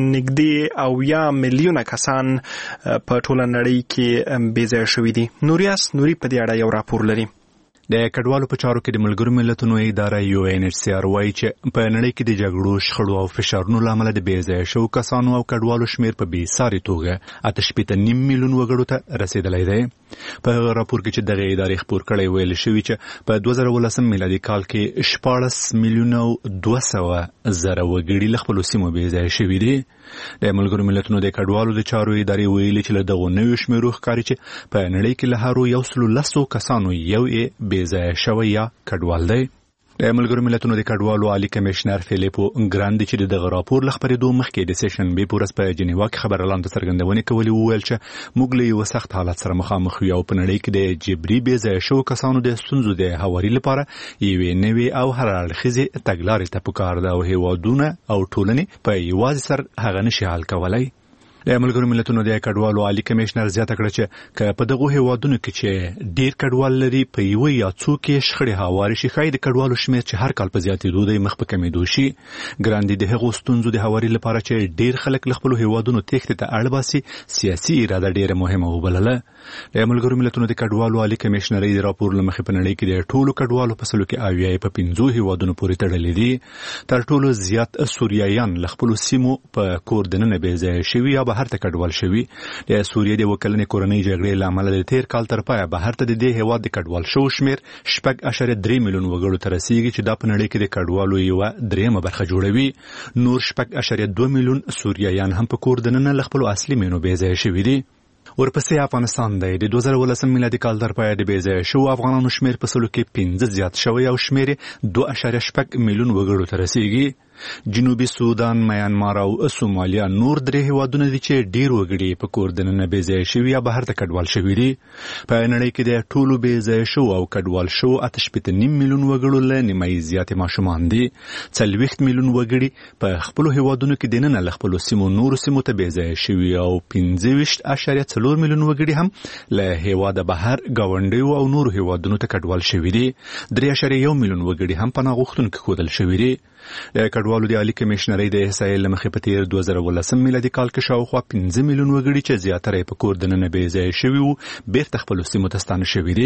نږدې اویا میلیونه کسان په ټوله نړۍ کې بې ځایه شوي دي. نوریاس نوري په دې اړه یو راپور لري. د کډوالو په چارو کې د ملګرو ملتونو اداره یو ان ایچ سی آر وایي چې په نړۍ کې د جګړو شخړو او فشارونو له امله د بې ځایه شوو کسانو او کډوالو شمیر په بې ساري توګه اته شپېته نیم میلیون وګړو ته رسېدلی دی. په هغه راپور کې چې دغه ادارې خپور کړی ویل شوي چې په دوه زره ولسم میلادي کال کې شپاړس میلیونه او دوه سوه زره وګړي له خپلو سیمو بې ځایه شوي دي. د ملګرو ملتونو د کډوالو د چارو ادارې ویلي چې له دغو نویو شمیرو ښکاري چې په نړۍ کې له هرو یو سلو لسو کسانو یو یې بې ځایه شوی یا کډوال دی. د ملګرو ملتونو د کډوالو عالی کمشنر فیلیپو ګراندي چې دغه راپور له خبرېدو مخکې د سهشنبې په ورځ په جنیوا کې خبرلاندو څرګندونې کولې وویل چې موږ له یو سخت حالت سره مخامخ یو په نړۍ کې د جبري بې ځایه شوو کسانو د ستونزو د هواري لپاره یوې نوې او هر اړخیزې تګلارې ته پکار ده او هیوادونه او ټولنې په یوازې سر هغه نشي حل کولی. د ملګرو ملتونو د کډوالو عالی کمشنر زیاته کړه چې که په دغو هیوادونو کې چې ډیر کډوال لري په یو یا څو کې شخړې هواري شي ښایي د کډوالو شمیر چې هر کال په زیاتېدو دی مخ په کمیدو شي. ګراندي د هغو ستونزو د هواري لپاره چې ډیر خلک له خپلو هیوادونو تېښتې ته اړ باسي سیاسي اراده ډیره مهمه وبلله. د ملګرو ملتونو د کډوالو عالی کمشنر د راپور له مخې په نړۍ کې د ټولو کډوالو په سلو کې اویا په پنځو هیوادونو پورې تړلي دي. تر ټولو زیات سوریایان له خپلو سیمو په کور دننه بې ځایه شوي یا بهر ته کډوال شوي. د سوریې د وکلنې کورنۍ جګړې له امله د تیر کال تر پایه بهر ته د دې هیواد د کډوال شوو شمیر شپږ اشاریه درې میلیون وګړو ته رسیږي چې دا په نړۍ کې د کډوالو یوه درېیمه برخه جوړوي. نور شپږ اشاریه دوه میلیون سوریایان هم په کور دننه له خپلو اصلي مینو بې ځایه شوي دي. ورپسې افغانستان دی. د دوه زره ولسم میلادي کال تر پایه د بې ځایه شوو افغانانو شمیر په سلو کې پنځه زیات شوی او شمیر یې دوه اشاریه شپږ میلیون وګړو ته رسیږي. جنوبي سودان، میانمار او سومالیا نور درې هیوادونه دي چې ډیر وګړي په کور دننه بې ځایه شوي یا بهر ته کډوال شوي دي. په نړۍ کې د ټولو بې ځایه شوو او کډوال شوو اته شپېته نیم میلیون وګړو له نیمایي زیاتې ماشومان دي. څلوېښت میلیون وګړي په خپلو هیوادونو کې دننه له خپلو سیمو نورو سیمو ته بې ځایه شوي او پنځه ویشت اشاریه څلور میلیون وګړي هم له هیواده بهر ګاونډیو او نورو هیوادونو ته کډوال شوي دي. درې اشاریه یو میلیون وګړي هم پناه غوښتونکي ښودل شوي دي. د کډوالو د عالی کمشنرۍ د احصایې له مخې په تیر دوه زره ولسم میلادي کال کې شاوخوا پنځه میلیون وګړي چې زیاتره یې په کور دننه بې ځایه شوي وو بیرته خپلو سیمو ته ستانه شوي دي.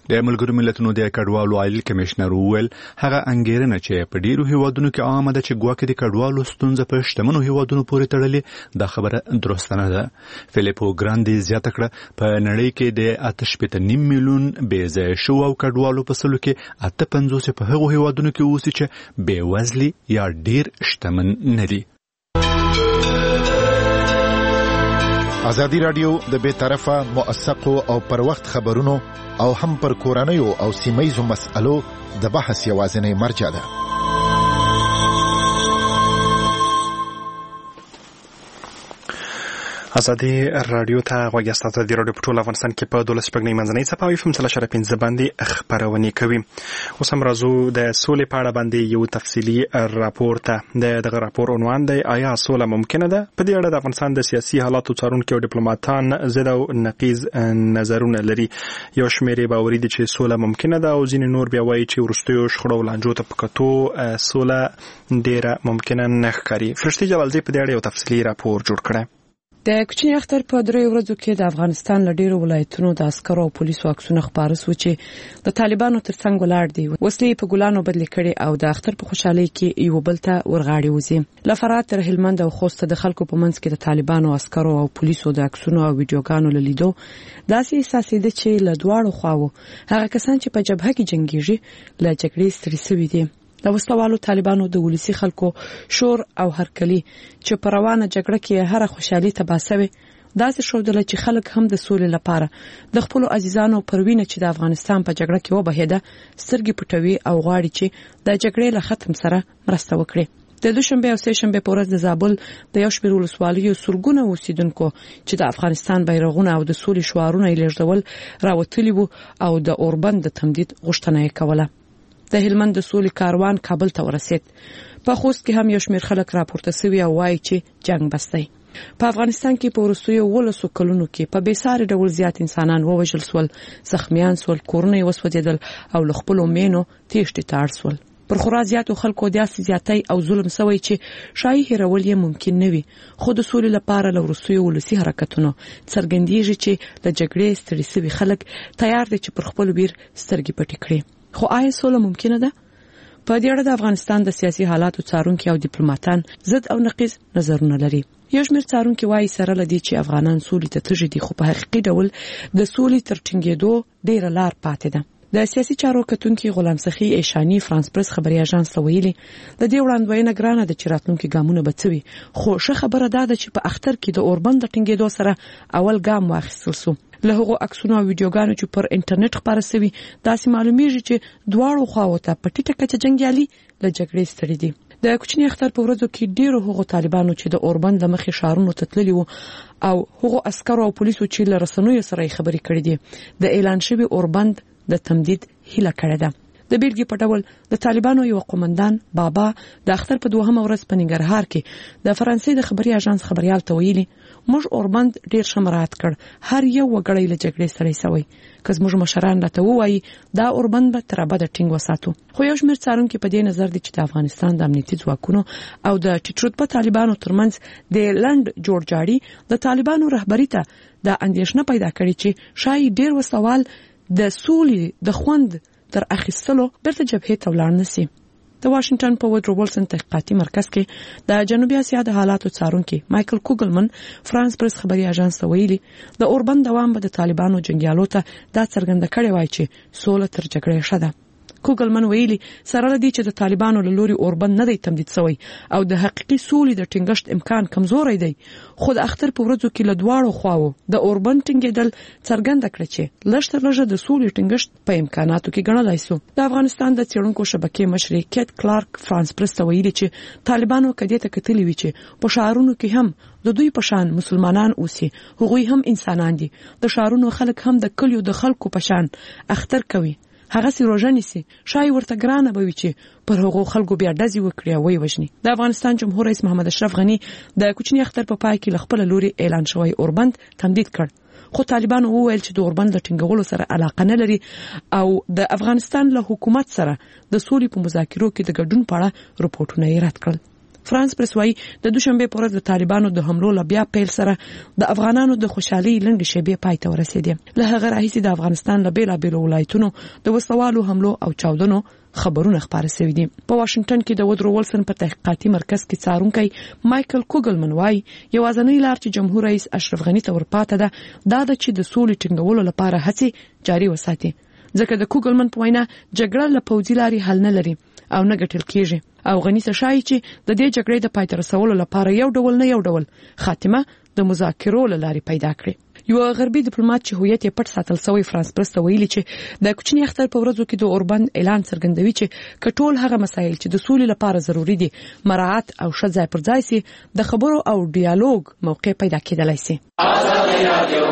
د ملګرو ملتونو د کډوالو عالی کمشنر وویل هغه انګیرنه چې په ډیرو هیوادونو کې عامه ده چې ګواکې د کډوالو ستونزه په شتمنو هیوادونو پورې تړلې دا خبره درسته نه ده. فلیپو ګراندي زیاته کړه په نړۍ کې د اته شپېته نیم میلیون بې ځایه شوو او کډوالو په سلو کې اته پنځوس په هغو هیوادونو کې اوسي چې بېوزلي یا ډیر شتمن نه دي. ازادي رادیو د بې طرفه موثقو او پر وخت خبرونو او هم پر کورنیو او سیمه‌یزو مسألو د بحث یوازینی مرجع ده. ازادي رادیو ته غوږ یاست. ازادي رادیو په ټول افغانستان کې په دولس شپږنۍ منځنۍ څپه او اف ام سل اشاره پنځه باندې خپرونې کوي. اوس هم راځو د سولې په اړه باندې یو تفصیلي راپور ته. د دغه راپور عنوان دی آیا سوله ممکنه ده؟ په دې اړه د افغانستان د سیاسي حالاتو څارونکي او ډیپلوماټان ضد او نقیض نظرونه لري. یو شمېر یې باوري دي چې سوله ممکنه ده او ځینې نور بیا وایي چې وروستیو شخړو او لانجو ته په کتو سوله ډیره ممکنه نه ښکاري. فرشتي جلالزی په دې اړه یو تفصیلي راپور جوړ کړی. د کوچني اختر په درې ورځو کې د افغانستان له ډیرو ولایتونو د عسکرو او پولیسو عکسونه خپاره شو چې د طالبانو ترڅنګ ولاړ دي. وسلې په ګلانو بدل کړي او د اختر په خوشحالۍ کې یو بل ته ورغاړي وزي. لفرات تر هلمند او خوست د خلکو په منځ کې د طالبانو عسکرو او پولیسو د عکسونو او ویډیوګانو لیدو داسې احساسېده چې له دواړو خواو هغه کسان چې په جبهه کې جنگيږي له جګړې ستړي شوي دي. د وسلوالو طالبانو د ولسی خلکو شور او هرکلی چې په روانه جګړه کې هر خوشحالي تباسوي داسې شودل چې خلک هم د سولې لپاره د خپل عزیزانو پروینه چې د افغانستان په جګړه کې وبهیده سترګې پټوي او غواړي چې د جګړې له ختم سره مرسته وکړي. د دوشنبه او سه شنبه په ورځ د زابل د یو شمېر ولسوالیو سرګونه اوسیدونکو چې د افغانستان بیرغونه او د سولې شعارونه یې لېږدول راوتلي وو او د اوربند د تمدید غوښتنه یې کوله. د هلمند د سولې کاروان کابل ته ورسید. په خوست کې هم یو شمېر خلک راپورته شوي او وایي چې جنگ بس دی. په افغانستان کې په وروستیو ولسو کلونو کې په بېساري ډول زیات انسانان ووژل شول، زخمیان شول، کورونه یې وسوځېدل او له خپلو مینو تېښتې ته اړ شول. پر خورا زیاتو خلکو داسې زیاتی او ظلم سوی چې شایي هېرول یې ممکن نه وي. خو د سولې لپاره له وروستیو ولسي حرکتونو څرګندېږي چې د جګړې ستړي شوي خلک تیار دي چې پر خپل ویر سترګې پټې کړي. خو آیا سوله ممکنه ده؟ په دې اړه د افغانستان د سیاسي حالاتو څارونکي او ډیپلوماټان ضد او نقیض نظرونه لري. یو شمېر څارونکي وایي سره لدی چې افغانان سولې ته تږي دي، خو په حقیقي ډول د سولې تر ټینګېدو ډیره لار پاتې ده. د سیاسي چارو کتونکي غلام سخی ایشانی فرانس پرس خبري اژانس ته ویلي د دې وړاندوینه ګرانه د چراتونکو ګامونه بچوي، خو ښه خبره ده چې په اختر کې د اوربند ټینګېدو سره اول ګام واخیستل شو. له هغو عکسونو او ویډیوګانو چې پر انټرنیټ خپاره شوي داسې معلومیږي چې دواړو خواو ته په ټیټه کچه جنګیالي له جګړې ستړي دي. د کوچني اختر په ورځو کې ډیرو هغو طالبانو چې د اوربند له مخې ښارونو ته تللي وو او هغو عسکرو او پولیسو چې له رسنیو سره خبرې کړې دي د اعلان شوي اوربند د تمدید هیله کړې ده. د بیلګې په ډول د طالبانو یو قومندان بابا د اختر په دوهمه ورځ په ننګرهار کې د فرانسې د خبري اژانس خبريال ته ویلي موږ اوربند ډیر شمرات کړ، هر یو وګړی له جګړې سره سوی، که زموږ مشران راته ووایي دا اوربند به تر ابده ټینګ وساتو. خو یو شمېر څارونکي په دې نظر دي چې د افغانستان د امنیتي ځواکونو او د ټیټ رتبه طالبانو ترمنځ د لند جوړجاړي د طالبانو رهبری ته د اندېښنه پیدا کړې چې شاید ډیر وسوال د سولې د خوند تر اخیستلو بیرته جبهې ته ولاړ نشي. د واشنگټن په وډرو ولسن تحقیقاتي مرکز کې د جنوبي اسیا د حالاتو څارونکي مایکل کوګلمن فرانس پرس خبري اژانس ته ویلي د اوربند دوام به د طالبانو جنگیالو ته دا څرګنده کړې وای چې سوله تر جګړې ښه ده. کوګلمن ویلي سره لدی چې د طالبانو له لوري اوربند نه دی تمدید شوی او د حقيقي سولې د ټینګښت امکان کمزوري دی، خو د اختر په ورځو کې له دواړو خواو د اوربند ټینګېدل څرګنده کړ چې لږ تر لږه د سولې ټینګښت په امکاناتو کې ګڼلای شو. د افغانستان د څېړونکو شبکې مشر کیت کلارک فرانس پرس ته ویلي چې طالبانو کدی ته کتلی وی چې په شهرونو کې هم د دوی په شان مسلمانان اوسي، هغوی هم انسانان دي، د شهرونو خلک هم د کلیو د خلکو په شان اختر کوي، هغه سی روزنی سي شای ورته ګرانه بوي چې پر هغو خلکو بیا دزي وکړي او وي وژني. د افغانستان جمهور رئیس محمد اشرف غنی د کوچني اختر په پای کې خپل لوري اعلان شوی اوربند تمدید کړ، خو طالبانو وویل چې د اوربند د ټینګولو سره علاقه نه لري او د افغانستان له حکومت سره د سولې په مذاکرو کې د ګډون په اړه رپورټونه یې رد کړل. فرانس پریس وايي د دوشنبه په ورځ د طالبانو د حملو لبیا پیل سره د افغانانو د خوشحالي لنډ شیبې پای ته ورسېدې. له هغه راهیسې د افغانستان له بیلابېلو ولایتونو د وسوالو حملو او چاودنو خبرونه خبره شوې دي. په واشنگټن کې د وودرو ولسن په تحقیقاتي مرکز کې څارونکی مایکل کوګلمن وايي یوازینۍ لار چې جمهور رئیس اشرف غنی ته ورپاته ده دا د چې د سولې ټینګولو لپاره هڅې جاري وساتي. ځکه د کوګلمن په وینا جګړه له پوځي لارې حل نه لري او نه ګټل کیږي او غنی څه شایي چې د دې جګړې د پای ته رسولو لپاره یو ډول نه یو ډول خاتمه د مذاکرو لارې پیدا کړي. یو غربي ډیپلوماټ چې هویت یې پټ ساتل شوی فرانس پرست ویلي چې د کوچني اختر په ورځو کې د اوربان اعلان څرګندوي چې کټول هغه مسایل چې د سولې لپاره ضروری دي مراعات او شځای پر ځای سي د خبرو او ډیالوګ موقع پیدا کېدلای شي. آزادي رادیو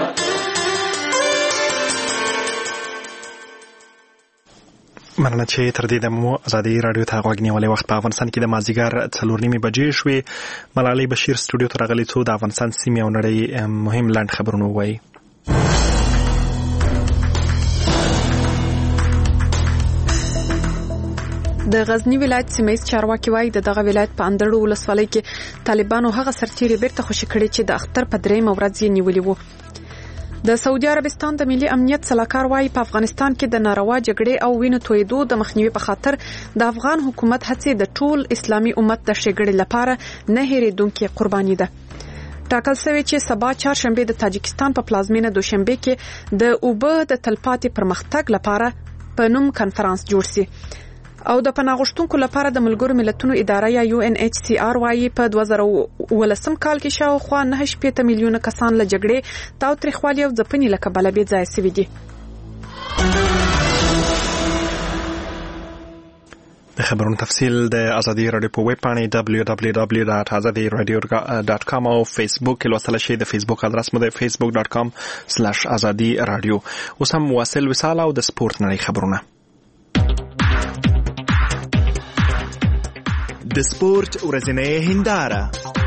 مننه چې تر دې دمو ازادي رادیو ته غوږ نیولې. وخت په افغانستان کې د مازیګر څلور نیمې بجې شوې. ملالۍ بشیر سټوډیو ته راغلې څو د افغانستان سیمې او نړۍ مهم لاند خبرونه وایي. د غزنی ولایت سیمه چارواکي وایي د دغه ولایت په اندړو ولسوالۍ کې طالبانو هغه سرتیري بیرته خوشی کړي چې د اختر په درې مورز یې نیولې وو. د سعودي عربستان د ملي امنیت سلاکار وايي په افغانستان کې د ناروا جګړې او وینو تویدو د مخنیوي په خاطر د افغان حکومت هڅې د ټول اسلامي امت د ښېګړې لپاره نه هېرېدونکې قرباني ده. ټاکل شوی چې سبا چهارشنبه د تاجکستان په پلازمینه دوشنبه کې د اوبه د تلپاتې پرمختګ لپاره په نوم کانفرنس جوړ شي او د پناهغوښتونکو لپاره د ملګرو ملتونو اداره یا یو ان ایچ سی آر وايي په دوه زره ولسم کال کې شاوخوا نه شپږ میلیونه کسان له جګړې تاوتریخوالي او ځپنې له کبله بې ځایه شوي دي. د خبرونو تفصیل د ازادي رادیو په ویب پاڼې دبلیو دبلیو دبلیو ډاټ ازادي رادیو ډاټ کام او فیسبوک کې لوستل شي. د فیسبوک ادرس مو د فیسبوک ډاټ کام سلاش ازادي رادیو. اوس هم واصل وصال او د سپورت نړۍ خبرونه. د سپورت ورځنۍ هنداره.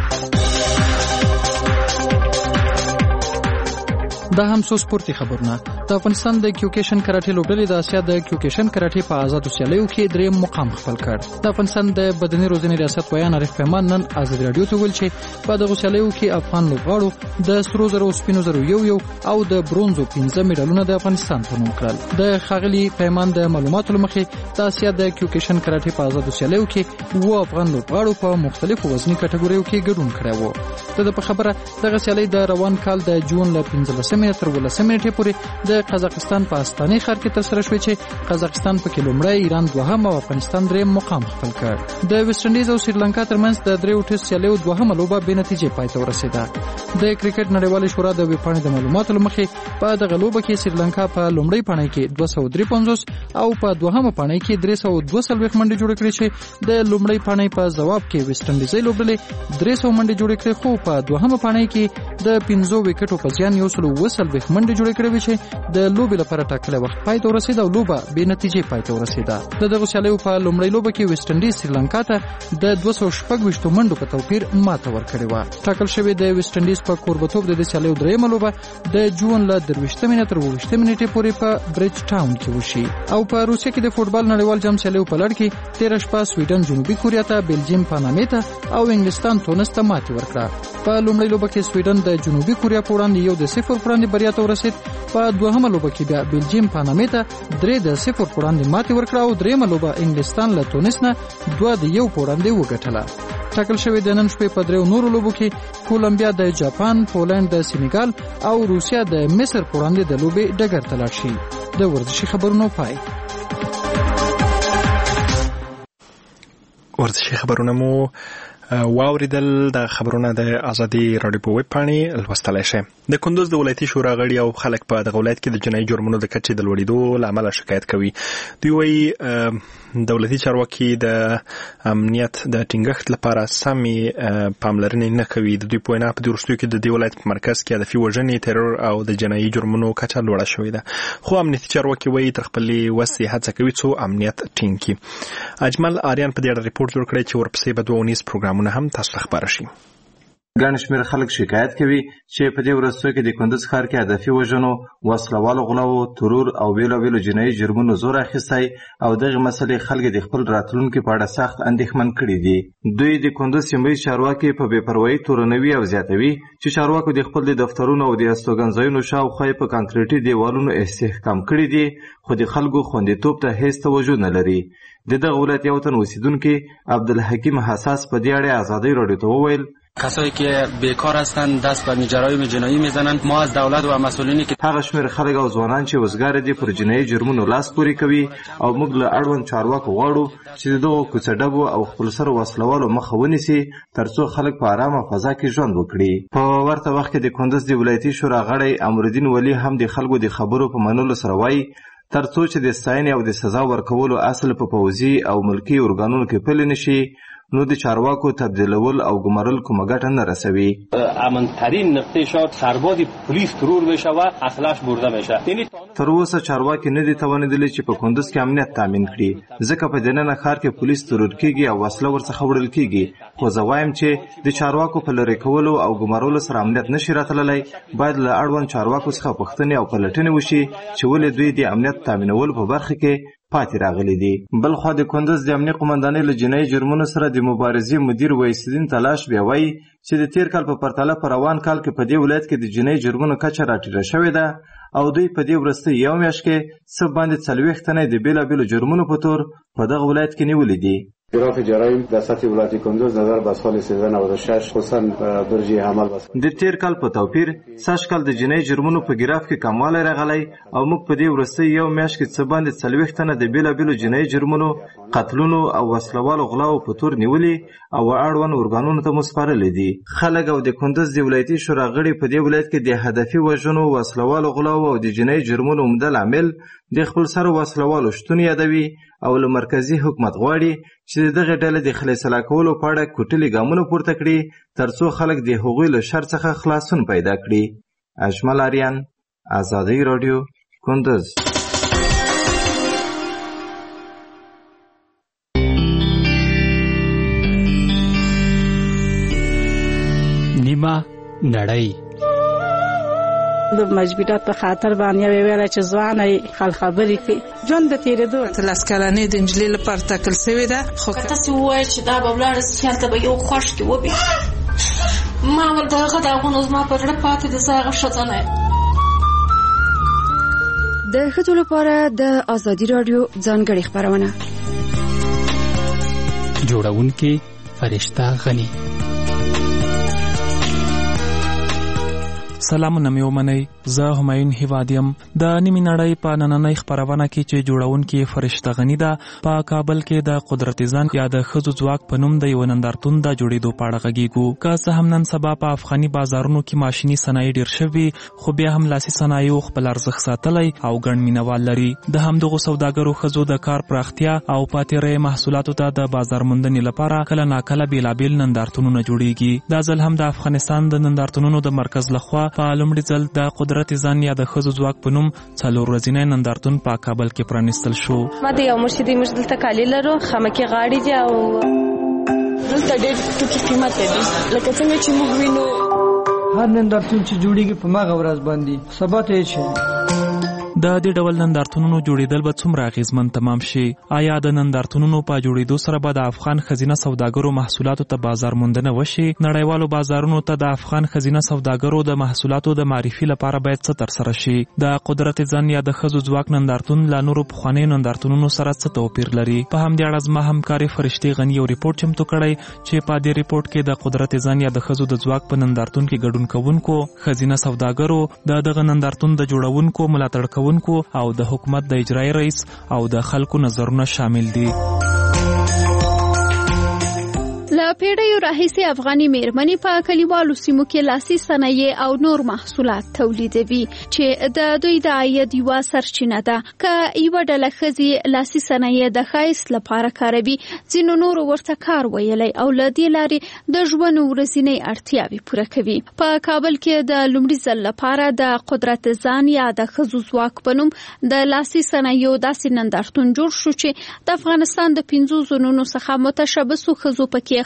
دا هم څو سپورتي خبرونه. د افغانستان د کیوکیشن کراټې لوبډلې د اسیا د کیوکیشن کراټې په آزادو سیالیو کې دریم مقام خپل کړ. د افغانستان د بدني روزنې ریاست ویان عارف پیمان نن ازادي رادیو ته ویل چې په دغه سیالیو کې افغان لوبغاړو د سرو زرو سپینو زرو یو یو او د برونزو پنځه میډالونه د افغانستان په نوم کړل. د خاغلی پیمان د معلوماتو لمخې د اسیا د کیوکیشن کراټې په آزادو سیالیو کې و افغان لوبغاړو په مختلفو وزني کټګوریو کې ګډون کړی وو. د په خبره دغه سیالي د روان کال د جون ل پنځلسمې تر ولسمې نیټې پورې د قزاقستان په استاني ښار کې ترسره شوې چې قزاقستان پکې لومړی، ایران دوهم او افغانستان دریم مقام خپل کړ. د ویسټ انډیز او سریلانکا ترمنځ د دریو ټیسټ سیالیو دوهمه لوبه بې نتیجې پای ته ورسېده. د کرکټ نړیوالې شورا د ویب پاڼې د معلوماتو له مخې په دغه لوبه کې سریلانکا په لومړۍ پاڼۍ کې دوه سوه درې پنځوس او په دوهمه پاڼۍ کې درې سوه دوه څلوېښت منډې جوړې کړې چې د لومړۍ پاڼۍ په ځواب کې ویسټ انډیزۍ لوبډلې درې سوه منډې جوړې کړې، خو په دوهمه پاڼۍ کې د پنځو وکټو په زیان یو سل اووه څلوېښت منډې جوړې کړې وې چې د لوبې لپاره ټاکلی وخت پای ته ورسېده او لوبه بې نتیجې پای ته ورسېده. د دغو سیالیو په لومړۍ لوبه کې ویسټ انډیز سریلانکا ته د دوه سوه شپږ ویشتو منډو په توپیر ماته ورکړې وه. ټاکل شوې د ویسټ انډیز په کوربتوب د دې سیالیو دریمه لوبه د جون له درویشتمې نه تر اوویشتمې نیټې پورې په بریج ټاون کې وشي. او په روسیه کې د فوټبال نړیوال جام سیالیو په لړ کې تېره شپه سویډن جنوبي کوریا ته، بلجیم پانامې ته او انګلستان تونس ته ماتې ورکړه. په لومړۍ لوبه کې سویډن د جنوبي کوریا په وړاندې یو د صفر په وړاندې بریا ته ورسېد. په دوهمه لوبه کې بیا بلجیم پانامې ته درې د صفر په وړاندې ماتې ورکړه او دریمه لوبه انګلستان له تونس نه دوه د یو په وړاندې وګټله. ټاکل شوې د نن شپې په دریو نورو لوبو کې کولمبیا د جاپان، پولنډ د سینیګال او روسیا د مصر په وړاندې د لوبې ډګر ته لاړ شي. د ورزشي خبرونو پای. ورزشي خبرونه مو واوریدل. د خبرونه د ازادي رادیو په ویب پاڼې لوستلای شئ. د کندوز د ولایتي شورا غړي او خلک په دغه ولایت کې د جنایي جرمونو د کچې د لوړېدو له امله شکایت کوي. دوی وایي دولتي چارواکي د امنیت د ټینګښت لپاره سمې پاملرنې نه کوي. د دوی په وینا په دې وروستیو کې د دې ولایت په مرکز کې هدفي وژنې، ترور او د جنایي جرمونو کچه لوړه شوې ده، خو امنیتي چارواکي وایي تر خپلې وسې هڅه کوي څو امنیت ټینګ کړي. اجمل آریان په دې اړه ریپورت جوړ کړی چې ورپسې به دوه اونیز پروګرامونه هم تاسو ته خبره شي. ګڼ شمېر خلک شکایت کوي چې په دې ورځو کې د کندز ښار کې هدفي وژنو، وسلوالو غلاو، ترور او بېلابېلو جنایي جرمونو زور اخیستی او دغې مسلې خلک د خپل راتلونکي په اړه سخت اندېښمن کړي دي. دوی د کندز سیمه ییز چارواکي په بې پروایي تورنوي او زیاتوي چې چارواکو د خپل د دفترونو او د استوګنځایونو شاوخوا یې په کانکریټي دیوالونو استحکام کړي دي، خو د خلکو خوندیتوب ته هیڅ توجه نه لري. د دغه ولایت یو تن اوسیدونکي عبدالحکیم حساس په دې اړه ازادۍ راډیو ته وویل کسایی که بیکار هستند دست به جرایم جنایی میزنند. ما از دولت و مسئولینی که هغه شمېر خلک او ځوانان چې وزګار دي پر جنایي جرمونو لاس پورې کوي او موږ له اړوند چارواکو غواړو چې د دغو کوڅه ډبو او خپلسر وسلوالو مخه ونیسي ترڅو خلک په ارامه فضا کې ژوند وکړي. په ورته وخت کې د کندز د ولایتي شورا غړی امرالدین ولی هم د خلکو د خبرو په منلو سره وایي ترڅو چې د ستاینې او د سزا ورکولو اصل په پوځي او ملکي ارګانونو کې پلی نشي نو د چارواکو تبدیلول او ګمارل کومه ګټه نه رسوي. امن‌ترین نقطه شاید سرباز پلیس ترور بشه و اصلاش برده بشه. تر اوسه چارواکي نه دي توانیدلي چې په کندز کې امنیت تامین کړي، ځکه په دننه ښار کې پولیس ترور کیږي او وسله ورڅخه وړل کیږي. خو زه وایم چې د چارواکو په لرې کولو او ګمارلو سره امنیت نشي راتللی. باید له اړوند چارواکو څخه پوښتنې او پلټنې وشي چې ولې دوی د امنیت تامینولو په برخه کې پاتې راغلي دي. بلخوا د کندز د امنیه قومندانۍ له جنایي جرمونو سره د مبارزې مدیر ویسدین تلاش بیا وایي چې د تیر کال په پرتله په روان کال کې په دې ولایت کې د جنایي جرمونو کچه راټیټه شوې ده او دوی په دې وروستۍ یو میاشت کې څه باندې څلوېښت تنه د بېلابېلو جرمونو په تور په دغه ولایت کې نیولي دي. گراف جرایم در سطح ولایت کندز نظر به سال سیزده نود و شش خصوصا درجه عمل بس د تیر کال په توپیر سږ کال د جنایي جرمونو په ګراف کې کموالی راغلی او موږ په دې وروستۍ یو میاشت کې څه باندې څلوېښت تنه د بېلابېلو جنایي جرمونو، قتلونو او وسلوالو غلاو په تور نیولي او اړوند ارګانونو ته مو سپارلي دي. خلک او د کندز د ولایتي شورا غړي په دې ولایت کې د هدفي وژنو، وسلوالو غلاو او د جنایي جرمونو عمده لامل د خپلسرو وسلوالو شتون یادوي او له مرکزي حکومت غواړي چې د دغې ډلې د خلاصه کولو په اړه کوټلي ګامونه پورته کړي ترڅو خلک د هغوی له شر څخه خلاصون پیدا کړي. اجمل آریان، ازادي راډیو، کندز. نیمه نړۍ د مجبورات په خاطر باندې ویل چې ځوان یې خل خبرې کوي ژوند د تیرېدو لاس کلنې د انجلۍ لپاره ټاکل شوې ده. خو که تاسو ووایئ چې دا به ولاړه سي هلته به یو خوښ کې وبي ما ول دغه داغونه زما په زړه پاتې د زه هغه ښځه نه یم. د ښځو لپاره د ازادي راډیو ځانګړې خپرونه جوړونکې فرشته غني. سلامونه مې ومنئ، زه همایون هیوادیم. د نیمې نړۍ په نننۍ خپرونه کې چې جوړونکې فرشته غني ده په کابل کې د قدرت ځان یا د ښځو ځواک په نوم د یو نندارتون د جوړېدو په اړه غږیږو. که څه هم نن سبا په افغاني بازارونو کې ماشیني صنایع ډېر شوي خو بیا هم لاسي صنایعو خپل ارزښت ساتلی او ګڼ مینوال لري. د همدغو سوداګرو ښځو د کار پراختیا او پاتې محصولاتو ته د بازار موندنې لپاره کله ناکله بېلابېل نندارتونونه جوړېږي. دا ځل هم د افغانستان د نندارتونونو د مرکز لخوا په لومړي ځل د قدرت ځان یا د ښځو ځواک په نوم څلور ورځنی نندارتون په کابل کې پرانیستل شو. ما د یو مرشد موږ دلته کالي لرو، خامکي غاړې دي او دلته ډېر ټوکې قیمت دي لکه څنګه چې موږ وینو هر نندارتون چې جوړیږي په ماغه ورځ باندې سبا ته یې د دې ډول نندارتونونو جوړېدل به څومره اغېزمن تمام شي؟ آیا د نندارتونونو په جوړېدو سره به د افغان ښځینه سوداګرو محصولاتو ته بازار موندنه وشي؟ نړیوالو بازارونو ته د افغان ښځینه سوداګرو د محصولاتو د معرفي لپاره باید څه ترسره شي؟ د قدرت ځان یا د ښځو ځواک نندارتون له نورو پخوانیو نندارتونونو سره څه توپیر لري؟ په همدې اړه زما همکارې فرشتې غني یو ریپورټ چمتو کړی چې په دې ریپورټ کې د قدرت ځان یا د ښځو د ځواک په نندارتون کې ګډون کوونکو، ښځینه سوداګرو، د دغه نندارتون د جوړونکو، ملاتړ کوونکو او د حکومت د اجرایي رئیس او د خلکو نظرونه شامل دي. له پیړیو راهیسې افغاني میرمنې په کلیوالو سیمو کې لاسي صنایع او نور محصولات تولیدوي چې د دوی د عاید یوه سرچینه ده. که یوه ډله ښځې لاسي صنایع د ښایست لپاره کاروي، ځینو نورو ورته کار ویلی او له دې لارې د ژوند ورځنۍ اړتیاوې پوره کوي. په کابل کې د لومړي ځل لپاره د قدرت ځان یا د ښځو ځواک په نوم د لاسي صنایعو داسې نندارتون جوړ شو چې د افغانستان د پنځو زونونو څخه متشبثو ښځو پکې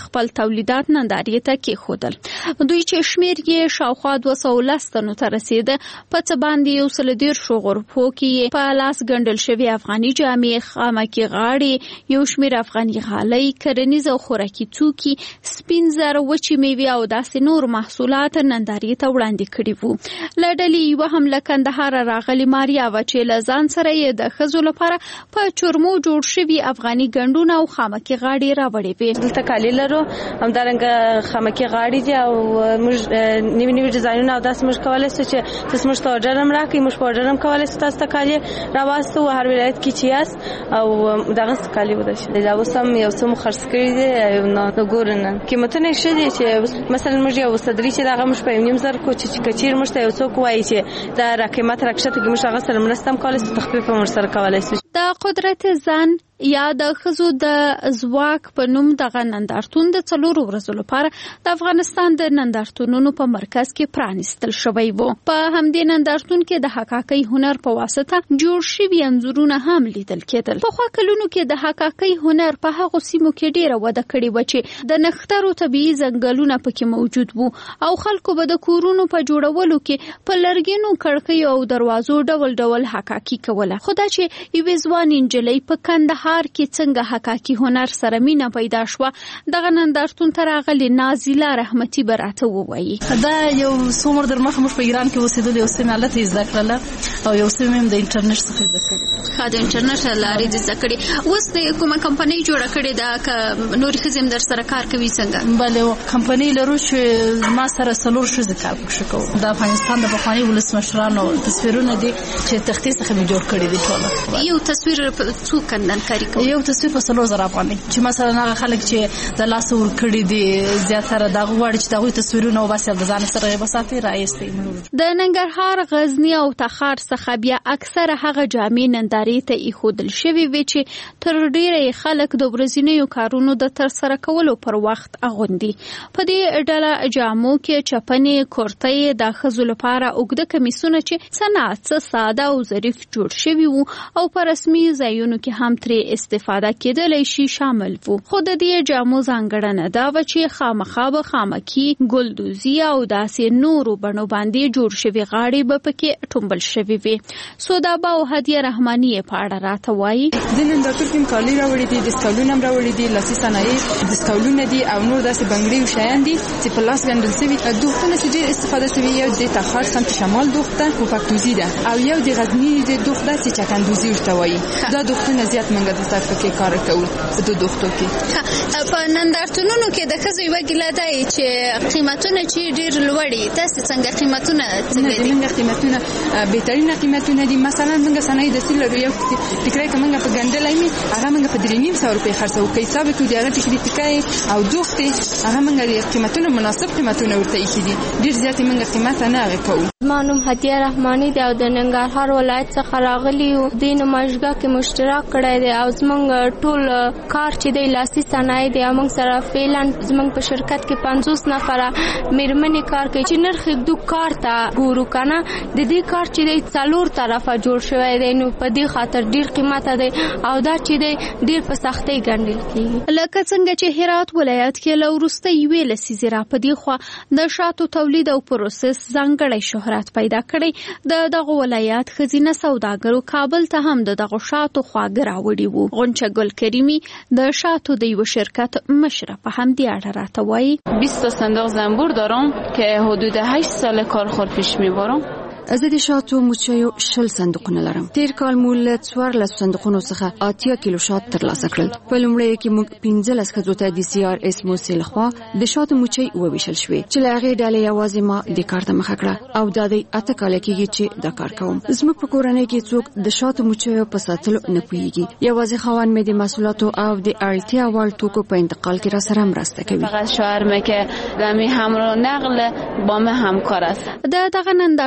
خپل تولیدات نندارې ته کېښودل. دوی چې شمیر یې شاوخوا دوه سوه لس تنو ته رسیده، په څه باندې یو سل دېرشو غرفو کې په لاس ګنډل شوي افغاني جامې، خامکي غاړې، یو شمیر افغاني غالۍ، کرنیز او خوراکي توکي، سپین زر، وچې میوې او داسې نور محصولات نندارې ته وړاندې کړي وو. له ډلې یوه هم له کندهار راغلې ماریا وه چې له ځان سره یې د ښځو لپاره په چرمو جوړ شوي افغاني ګنډونه او خامکي غاړې راوړې وې. دلته کالي لرو، همدارنګه خامکي غاړې دي او موږ نوي نوي ډیزاینونه او داسې موږ کولی شو چې تاسو موږ ته اورډر هم راکړئ، موږ په اورډر هم کولی شو تاسو ته کالي راواستو هر ولایت کې چې یاست او دغسې کالي ودرشي. دا اوس هم یو څه مو خرڅ کړي دي، نو ګورو نن قیمتونه یې ښه دي چې مثلا موږ یو صدري چې دغه موږ په یو نیم زر کو چې کچیر موږ ته یو څوک وایي چې دا را قیمت راکښته کړي، موږ هغه سره مرسته هم کولی شو، تخفیف هم ورسره کولی شو. د قدرت ځان یا د ښځو د ځواک په نوم دغه نندارتون د څلورو ورځو لپاره د افغانستان د نندارتونونو په مرکز کې پرانیستل شوی و. په همدې نندارتون کې د حقاقي هنر په واسطه جوړ شوي انځورونه هم لیدل کېدل. پخوا کلونو کې د حقاقي هنر په هغو سیمو کې ډیره وده کړې وه چې د نښترو طبیعي ځنګلونه پکې موجود وو او خلکو به د کورونو په جوړولو کې په لرګینو کړکیو او دروازو ډول ډول حقاقي کوله. خو دا چې یوې ځوانې نجلۍ په کندهار کې څنګه حقاقي هنر سره مینه پیدا شوه، دغه نندارتون ته راغلې نازیله رحمتي به راته ووایي. دا یو څو عمر در مخه موږ په ایران کې اوسېدل، یو څه مې هلته زده کړله او یو څه مې هم د انټرنیټ څخه زده کړي. ښه، د انټرنیټ له لارې دې زده کړي. اوس د کومه کمپنۍ جوړه کړې ده که نورې ښځې هم در سره کار کوي څنګه؟ بلې کمپنۍ لرو چې ما سره څلور ښځې کار پکښې کوو. د افغانستان د پخواني ولسمشرانو تصویرونه دي چې تختې څخه مې جوړ کړي دي ټوله. یو تصویر څو کندنکاري کوي؟ یو تصویر په څلور زره افغانۍ چې مثلا هغه خلک چې د لاسه ورکړي دي زیاتره د هغوی غواړي چې د هغوی تصویرونه وباسي او د ځان سره یې وساتي راایستې. د ننګرهار، غزني او تخار څخه بیا اکثره هغه جامې نندارې ته ایښودل شوي وي چې تر ډیره یې خلک د ورځنیو کارونو د ترسره کولو پر وخت اغوندي. په دې ډله جامو کې چپنې، کورتۍ، د ښځو لپاره اوږده کمیسونه چې څه ناڅه ساده او ظریف جوړ شوي وو او په رسمي ځایونو کې هم ترې استفاده کېدلی شي شامل وو. خو د دې جامو ځانګړنه دا وه چې خامخا به خامکي، ګلدوزي او داسې نورو بڼو باندې جوړ شوي غاړې به پکې ټومبل شوي وي. سودابه او هدیه رحماني یې په اړه راته وایي. د نندارتون کې کالي راوړي دي، دستکولونه هم راوړي دي، لاسي صنایع دستکولونه دي او نور داسې بنګړي او شیان دي چې په لاس ګنډل شوي. دوختونه چې ډېر استفاده شوي، یو د تخار سمت شمال دوخت ده، پوپکدوزي ده، او یو د غزني د دوخت ده چې چکندوزي ورته وایي. دا دوختونه زیات منګه د سر پکې کار کوو په دو دوختو کې. په نندارتونونو کې د ښځو یوه ګیله ده چې قیمتونه چې ډېر لوړ دي، تاسې څنګه قیمتونه څنګه دي؟ موږ قیمتونه بهترینه قیمتونه دي. مثلا موږ صنایع دستي لرو، یو ټیکری که موږ په ګنډلی مې هغه موږ په درې نیم سوه روپۍ خرڅوو. که حساب کړو د هغه ټیکري ټیکۍ او دوختې هغه موږ د قیمتونو مناسب قیمتونه ورته ایښي دي، ډېر زیاتې موږ قیمته نه هغې کوو. زما نوم هدیه رحماني دی او د ننګرهار ولایت څخه راغلي یو. دې نمایشګاه کې مشترک کړی دی او زموږ ټول کار چې دی لاسي صنایع دی او موږ سره فعلا زموږ په شرکت کې پنځوس نفره میرمنې کار کوي چې نرخ دو کار ته ګورو که نه، د دې کار چې دی څلور طرفه جوړ شوی دی، نو په دې خاطر ډېر قیمته دی او دا چې دی ډېر په سختۍ ګنډل کېږي. لکه څنګه چې هرات ولایت کې له وروسته یوې لسیزې را په دې خوا د شاتو تولید او پروسس ځانګړی شهرت پیدا کړی، د دغه ولایت ښځینه سوداګرو کابل ته هم د دغه شاتو خواږه راوړي وو. غنچه گل کریمی د شاتو د یو شرکت مشره په همدې اړه راته وایي. بیست تا صندوق زنبور دارم که حدود هشت سال کارخور پیش میبرم. زه د شاتو مچیو شل صندوقونه لرم. تیر کال مو له څوارلس صندوقونو څخه اتیا کیلو شات ترلاسه کړل. په لومړي کې موږ پنځلس ښځو ته د سی آر اس موسې لخوا د شاتو مچۍ وویشل شوې چې له هغې ډلې یوازې ما د کار ته مخه کړه او دا د اته کاله کېږي چې دا کار کوم. زموږ په کورنۍ کې څوک د شاتو مچیو په ساتلو نه پوهېږي. یوازې خاوند مې د محصولاتو او د اړتیا وړ توکو په انتقال کې را سره مرسته کوي. فقط شوهرم که دمی همراه نقل با من همکار است. د دغه نندارتون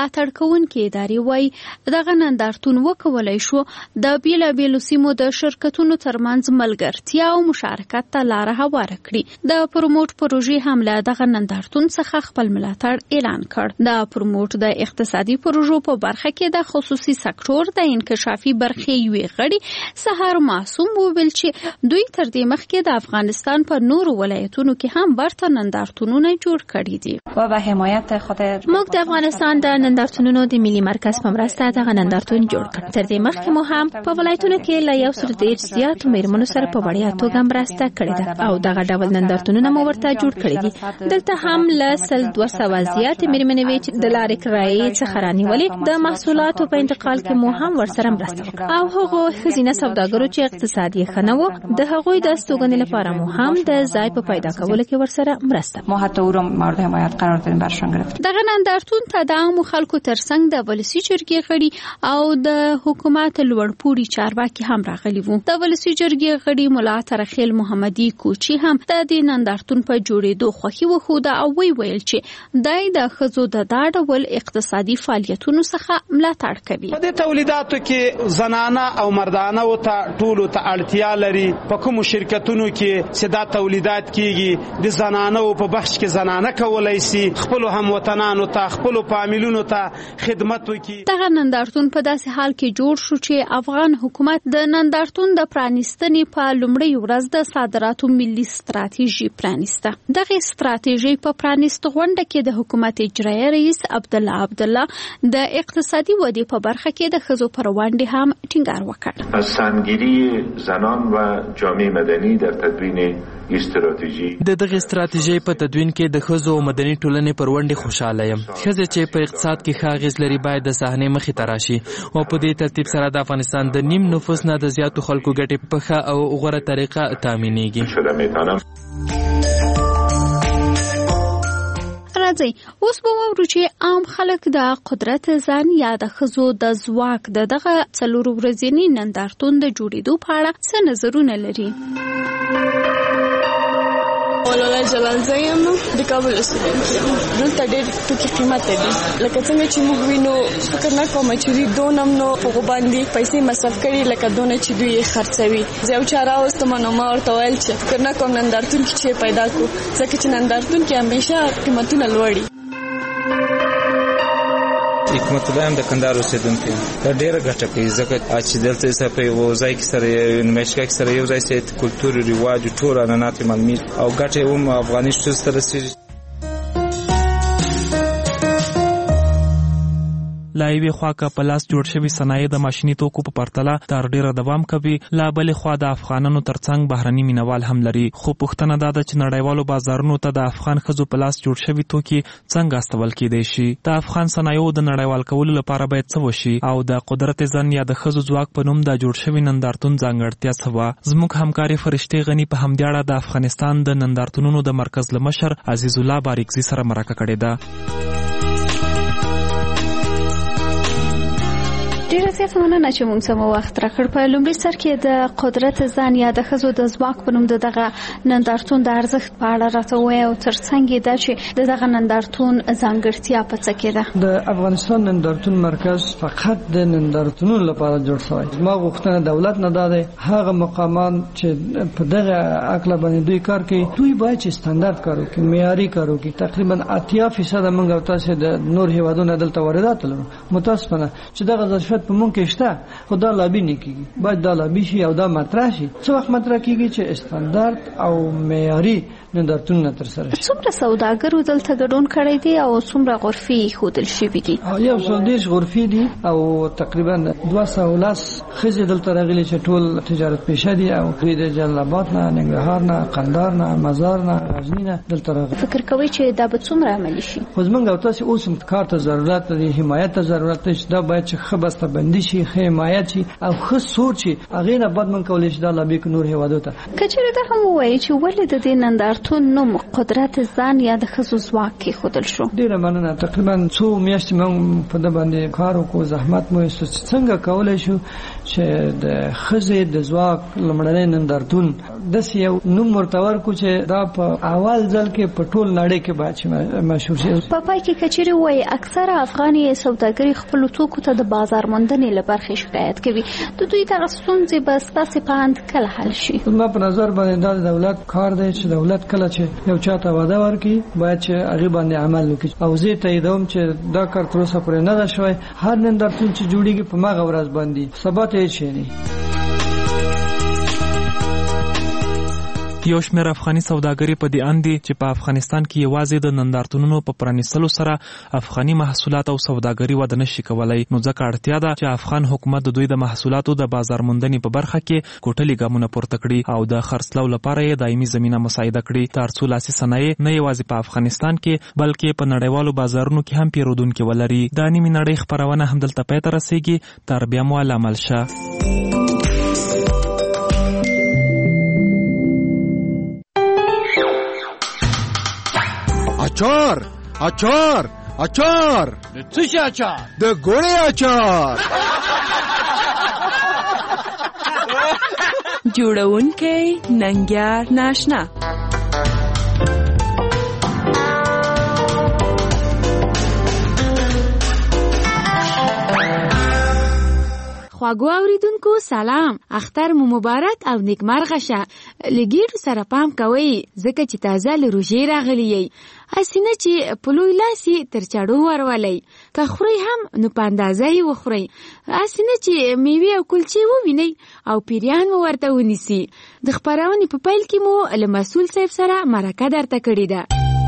ملاتړ کوونکې ادارې وایي دغه نندارتون وکولای شو د بیلابیلو سیمو د شرکتونو ترمنځ ملګرتیا او مشارکت ته لاره هواره کړي. د پروموټ پروژې هم له دغه نندارتون څخه خپل ملاتړ اعلان کړ. د پروموټ د اقتصادي پروژو په برخه کې د خصوصي سکتور د انکشافي برخې یوې غړي سحر معصوم وویل چې دوی تر دې مخکې د افغانستان په نورو ولایتونو کې هم برته نندارتونونه جوړ کړي دي. و به حمایت خود موږ د افغانستان د نندارتونونو د ملي مرکز په مرسته دغه نندارتون جوړ کړ. تر دې مخکې مو هم په ولایتونو کې له یو سل ډیر زیات میرمنو سره په وړیا توګه مرسته کړې ده او دغه ډول نندارتونونه مو ورته جوړ کړي دي. دلته هم له سل دوه سوه زیات میرمنې وې چې د لارې کرایې څخه رانیولې د محصولاتو په انتقال کې مو هم ورسره مرسته وکړه او هغه ښځینه سوداګرو چې اقتصادي خنه وو د هغوی د استوګنې لپاره مو هم د ځای په پیدا کولو کې ورسره مرسته. ما حتی او را مورد حمایت قرار دادیم برشان گرفت. دغه نندارتون ته د عامو خلکو ترڅنګ د ولسی جرګې غړي او د حکومت لوړپوړي چارواکي هم راغلي وو. د ولسی جرګې غړي ملا ترخیل محمدي کوچی هم د دې نندارتون په جوړېدو خوښي وښوده او وی ویل چې دای د ښځو د دا ډول اقتصادي فعالیتونو څخه ملاتړ کوي. په دې تولیداتو کې زنانه او مردانه او ته ټولو ته اړتیا لري. په کوم شرکتونو کې چې دا تولیدات کیږي د زنانه په بخش کې زنانه کولای شي خپل هموطنانو ته خپل فامیلونو ته خدمت وکړي. دغه نندارتون په داسې حال کې جوړ شو چې افغان حکومت د نندارتون د پرانیستنې په لومړۍ ورځ د صادراتو ملي ستراتیژي پرانیسته. دغه ستراتیژي په پرانیست غونډه کې د حکومت اجرایي رئیس عبدالله عبدالله د اقتصادي ودې په برخه کې د ښځو پر ونډې هم ټینګار وکړ. از سهمگیری زنان و جامعه مدنی در تدوین استراتیژي د دغه استراتیژي په تدوین کې د ښځو او مدني ټولنې پر ونډې خوشاله یم. ښځې چې په اقتصاد کې ښه اغېز لري باید د صحنې مخې ته راشي او په دې ترتیب سره د افغانستان د نیم نفوس نه د زیاتو خلکو ګټې په ښه او غوره طریقه تامینېږي. راځي اوس به وورو چې عام خلک د قدرت ځان یا د ښځو د ځواک د دغه څلورو ورځني نندارتون د جوړېدو په اړه څه نظرونه لري. مولانا جلال زیم د کابل اوسیدونکی یم. دلته ډېر توکي قیمت دي لکه څنګه چې موږ وینو فکر نه کوم چې دوی دونه نو په هغو باندې پیسې مصرف کړي لکه دونه چې دوی یې خرڅوي. زه یو چا راوستم نو ما ورته ویل چې فکر نه کوم نندارتون کې چې پیدا کړو ځکه چې نندارتون کې همیشه قیمتونه لوړ دي. حکمت الله هم د کندهار اوسیدونکی یم. دا ډېره ګټه کوي ځکه چې دلته یې په یو ځای کې سره نمایشګاه کې سره یو ځای سي کلتور رواج ټول عنعنات معلومي او ګټه یې هم افغاني ښځو ته رسېږي. لا یوې خوا که په لاس جوړ شوي صنایع د ماشیني توکو په پرتله تر ډېره دوام کوي، لا بلې خوا د افغانانو ترڅنګ بهرني مینوال هم لري. خو پوښتنه دا ده چې نړیوالو بازارونو ته د افغان ښځو په لاس جوړ شوي توکي څنګه استول کیدای شي؟ د افغان صنایعو د نړیوال کولو لپاره باید څه وشي او د قدرت زن یا د ښځو ځواک په نوم د جوړ شوي نندارتون ځانګړتیا څه وه؟ زموږ همکارې فرشتې غني په همدې اړه د افغانستان د نندارتونونو د مرکز له مشر عزیز الله باریکزي سره مرکه کړې ده. ډیره زیاته مننه چې موږ سم وخت راکړ. په لومړي سر کې د قدرت ځان یا د ښځو د ځواک په نوم دغه نندارتون د ارزښت په اړه راته ووایه او ترڅنګ دا چې دغه نندارتون ځانګړتیا په څه کې ده؟ د افغانستان نندارتون مرکز فقط د نندارتونونو لپاره جوړ شوی. ما غوښتنه دولت نه ده هغه مقامان چې په دغه عقل باندې دوی کار کوي دوی باید چې ستاندارد کار وکړي، معیاري کار وکړي. تقریبا اتیا فیصد موږ او تاسو د نور هیوادونو دلته واردات لرو. متاسفانه چې دغه ظرفیت په مونږ کې شته خو دا لابي نه کیږي. باید دا لابي شي او دا مطرح شي. څه وخت مطرح کیږي چې استاندارد او معیاري نندارتونونه تر سره شي. څومره سوداګرو دلته ګډون کړی دی او څومره غرفي ښودل شوي دي؟ یو سل دېرش غرفي دي او تقریبا دوه سوه لس ښځې دلته راغلي چې ټول تجارت پیشه دي او دوی د جلال آباد نه، ننګرهار نه، قندهار نه، مزار نه، غزني نه دلته راغلي. فکر کوئ چې دا به څومره عملي شي؟ خو زموږ او تاسو اوس هم کار ته ضرورت دی، حمایت ته ضرورت دی. دا باید چې ښه بسته بندي شي ښه حمایت شي او ښه سوچ شي هغه نه بعد من کولای شي دا لابي ک نور هیوادو ته کچېره دا هم وایي چې ولې د دې نندارتون نوم قدرت ځان یا د ښځو ځواک کې خودل شو. ډیره مننه. تقریبا څو میاشتې موږ په د باندې کار وکړو، زحمت مو ایستو څنګه کولای شو چې د ښځې د ځواک لمړنی نندارتون داسې یو نوم ورته ورکړو چې دا په اول ځل کې په ټول نړۍ کې باید مشهور شي. په پای کې کچېره وایي اکثره افغاني سوداګري خپل توکو ته د بازار موندنې لپاره شکایت کوي. د دوی دغه ستونزې به ستاسې په اند کله حل شي؟ زما په نظر باندې دا د دولت کار دی چې دولت کله چې یو چاته وعده ورکړي باید چې هغه باندې عمل وکړي. او زه تاییدوم چې دا کار تر اوسه پورې نه ده شوی. هر نندارتون چې جوړیږي په ماغه ورځ باندې سبا ته هیڅ شی نه. یو شمېر افغاني سوداګري په دې اند دي چې په افغانستان کې یوازې د نندارتونونو په پرانیستلو سره افغاني محصولات او سوداګري وده نشي کولای، نو ځکه اړتیا ده چې افغان حکومت د دوی د محصولاتو د بازار موندنې په برخه کې کوټلي ګامونه پورته کړي او د خرڅلاو لپاره یې دایمي زمینه مساعده کړي، ترڅو لاسي صنایع نه یوازې په افغانستان کې بلکې په نړیوالو بازارونو کې هم پیرودونکي ولري. د نیمې نړۍ خپرونه همدلته پای ته رسیږي. تر بیا مو عمل شه. اچار اچار اچار د څه شي اچار؟ د ګوړې اچار. جوړونکی ننګیار ناشنا. خواږو اوریدونکو سلام، اختر مو مبارک او نیکمرغه شه. لګیډو سره پام کوئ ځکه چې تازه له روژې راغلی یئ. اسینه چې په لوی لاسي تر چاړو ورولئ، که خورئ هم نو په اندازه یې وخورئ. اسینه چې میوې او کلچې ووینئ او پیریان مو ورته ونیسي. د خپرونې په پیل کې مو له مسؤل صاحب سره مرکه درته کړې ده.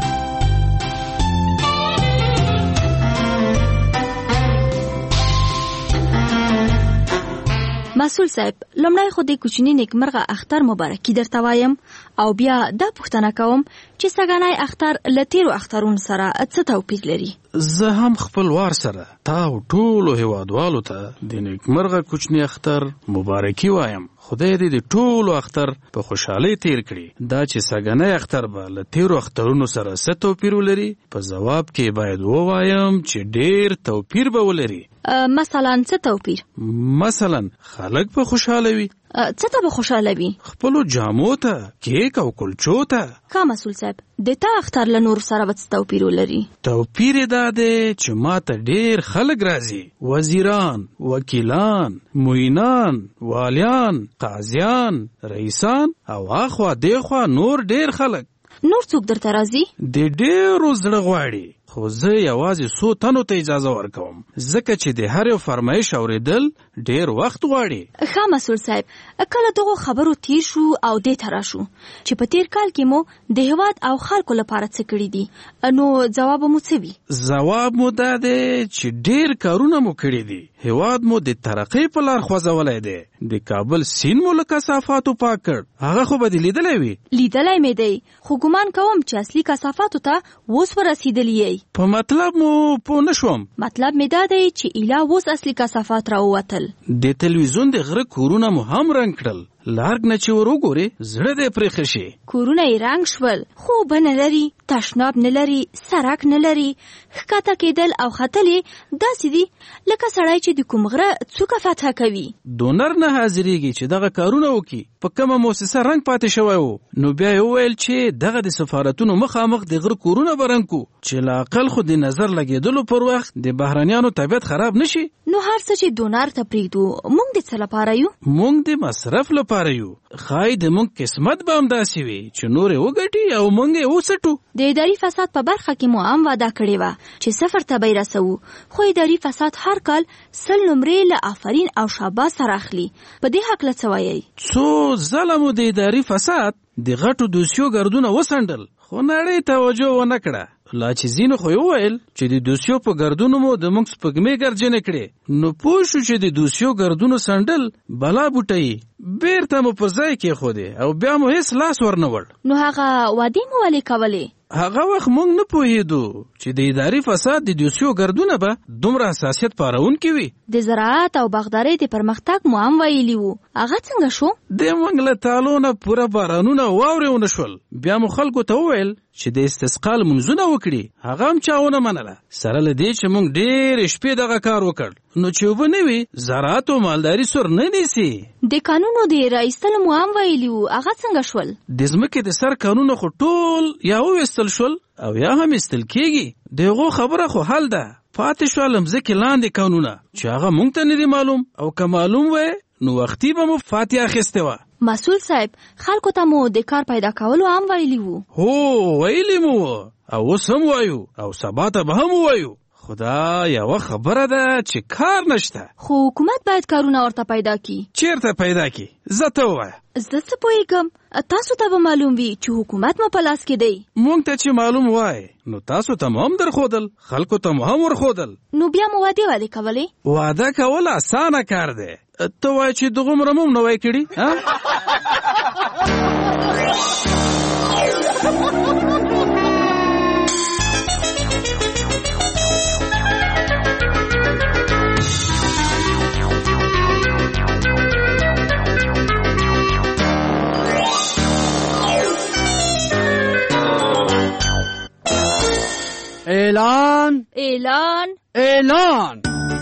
مسؤل صاحب، لمړی خو د کوچني نیکمرغه اختر مبارکي درته وایم او بیا دا پوښتنه کوم چې سږنی اختر له تیرو اخترونو سره څه توپیر لري؟ زه هم خپل وار سره تا ټولو هیوادوالو ته د نیکمرغه کوچني اختر مبارکي وایم. خدای دې د ټولو اختر په خوشحالۍ تیر کړي. دا چې سږنی اختر به له تیرو اخترونو سره څه توپیر ولري، په ځواب کې باید ووایم چې ډیر توپیر به ولري. مثلا څه توپیر؟ مثلا خلک په خوشحاله وي. څه ته به خوشحاله وي؟ خپلو جامو ته، کیک او کلچو ته. کا مسؤل صاحب، د تا اختر له نور سره به څه توپیر ولري؟ توپیر یې دا دی چې ما ته ډیر خلک راځي، وزیران، وکیلان، معینان، والیان، قاضیان، رئیسان او اخوا دیخوا نور ډیر خلک. نور څوک درته راځي؟ د ډیرو زړه غواړي، خو زه یوازې څو تنو ته اجازه ورکوم ځکه چې د هر یو فرمایش اوریدل ډیر وخت غواړي. ښه مسؤل صاحب، کله دغو خبرو تیر شو او دې ته راشو چې په تیر کال کې مو د هیواد او خلکو لپاره څه کړي دي، نو ځواب مو څه وي؟ ځواب مو دا دی چې ډیر کارونه مو کړي دي. هیواد مو د ترقۍ په لار خوځولی دی. د کابل سیند مو له کثافاتو پاک کړ. هغه خو به دې لیدلی وي. لیدلی مې دی، خو ګمان کوم چې اصلي کثافاتو ته اوس ورسېدلی یئ. په مطلب مو پوه نه شوم. مطلب مې دا دی چې ایله اوس اصلي کثافات راووتل. د تلویزیون د غره کورونه مو هم رنګ کړل. لارګ نه چې ور وګورې زړه دې پرې ښه شي. کورونه یې رنګ شول، خو اوبه نه لري، تشناب نه لري، سړک نه لري. ښکته کېدل او ختل یې داسې دي لکه سړی چې د کوم غره څوکه فتح کوي. ډونر نه حاضرېږي چې دغه کارونه وکړي. په کومه مؤسسه رنګ پاتې شوی و، نو بیا یې وویل چې دغه د سفارتونو مخامخ د غره کورونه به رنګ کړو چې له اقل خو د نظر لګېدلو پر وخت د بهرنیانو طبیعت خراب نشي. نو هر څه چې ډونر ته پرېږدو، موږ د څه لپاره یو؟ موږ د مصرف لپاره یو. خای د موږ قسمت به همداسې وي چې نور یې وګټي او موږ یې وسټو. د اداري فساد په برخه کې مو هم وعده کړې وه چې صفر ته به یې رسوو، خو اداري فساد هر کال سل نمرې له آفرین او شاباس سره اخلي. په دې هکله څه وایئ؟ څو ځله مو د اداري فساد د غټو دوسیو ګردونه وسنډل، خو نړۍ توجه ونه کړه. لا چې ځینو خو یې وویل چې د دوسیو په ګردونو مو د موږ سپږمې ګرجنې کړې. نو پوه شو چې د دوسیو ګردونو سنډل بلا بوټی بیرته مو پر ځای کېښودې او بیا مو هیڅ لاس ورنه وړ. نو هغه وعدې مو ولې کولې؟ هغه وخت موږ نه پوهېدو چې د اداري فساد د دوسیو ګردونه به دومره حساسیت پارونکي وي. د زراعت او باغدارۍ د پرمختګ مو هم ویلي وو، هغه څنګه شو؟ د موږ له تالو نه پوره بارانونه واورې ونه شول. بیا مو خلکو ته وویل چې د استسقا لمونځونه وکړي، هغه هم چا ونه منله. سره له دې چې موږ ډېرې شپې دغه کار وکړ، نو چې اوبه نه وي زراعت او مالداري سر نه نیسي. د قانونو د رایستلو مو هم ویلي وو، هغه څنګه شول؟ د ځمکې د سر قانونه خو ټول یا وویستل شول او یا هم ایستل کېږي. د هغو خبره خو حل ده. پاتې شوه له مځکې لاندې قانونه چې هغه موږ ته نه دي معلوم، او که معلوم وی نو وختي به مو فاتحه اخیستې وه. مسئول صاحب، خلکو ته مو د کار پیدا کولو هم ویلي وو. هو ویلي مو او اوس هم وایو او سبا ته به هم وایو. خدا یوه خبره ده چې کار نشته. خو حکومت باید کارونه ورته پیدا کی. چیرته پیدا کی؟ زه ته ووایه. زه څه پوهېږم، تاسو ته به معلوم وي چې حکومت مو په لاس کې دی. موږ ته چې معلوم وای نو تاسو ته مو هم درښودل، خلکو ته مو هم ورښودل. نو بیا مو وعدې ولې کولې؟ واده کول اسانه کار دی. ته وایې چې دغومره مو هم نه وای کړي. اعلان اعلان اعلان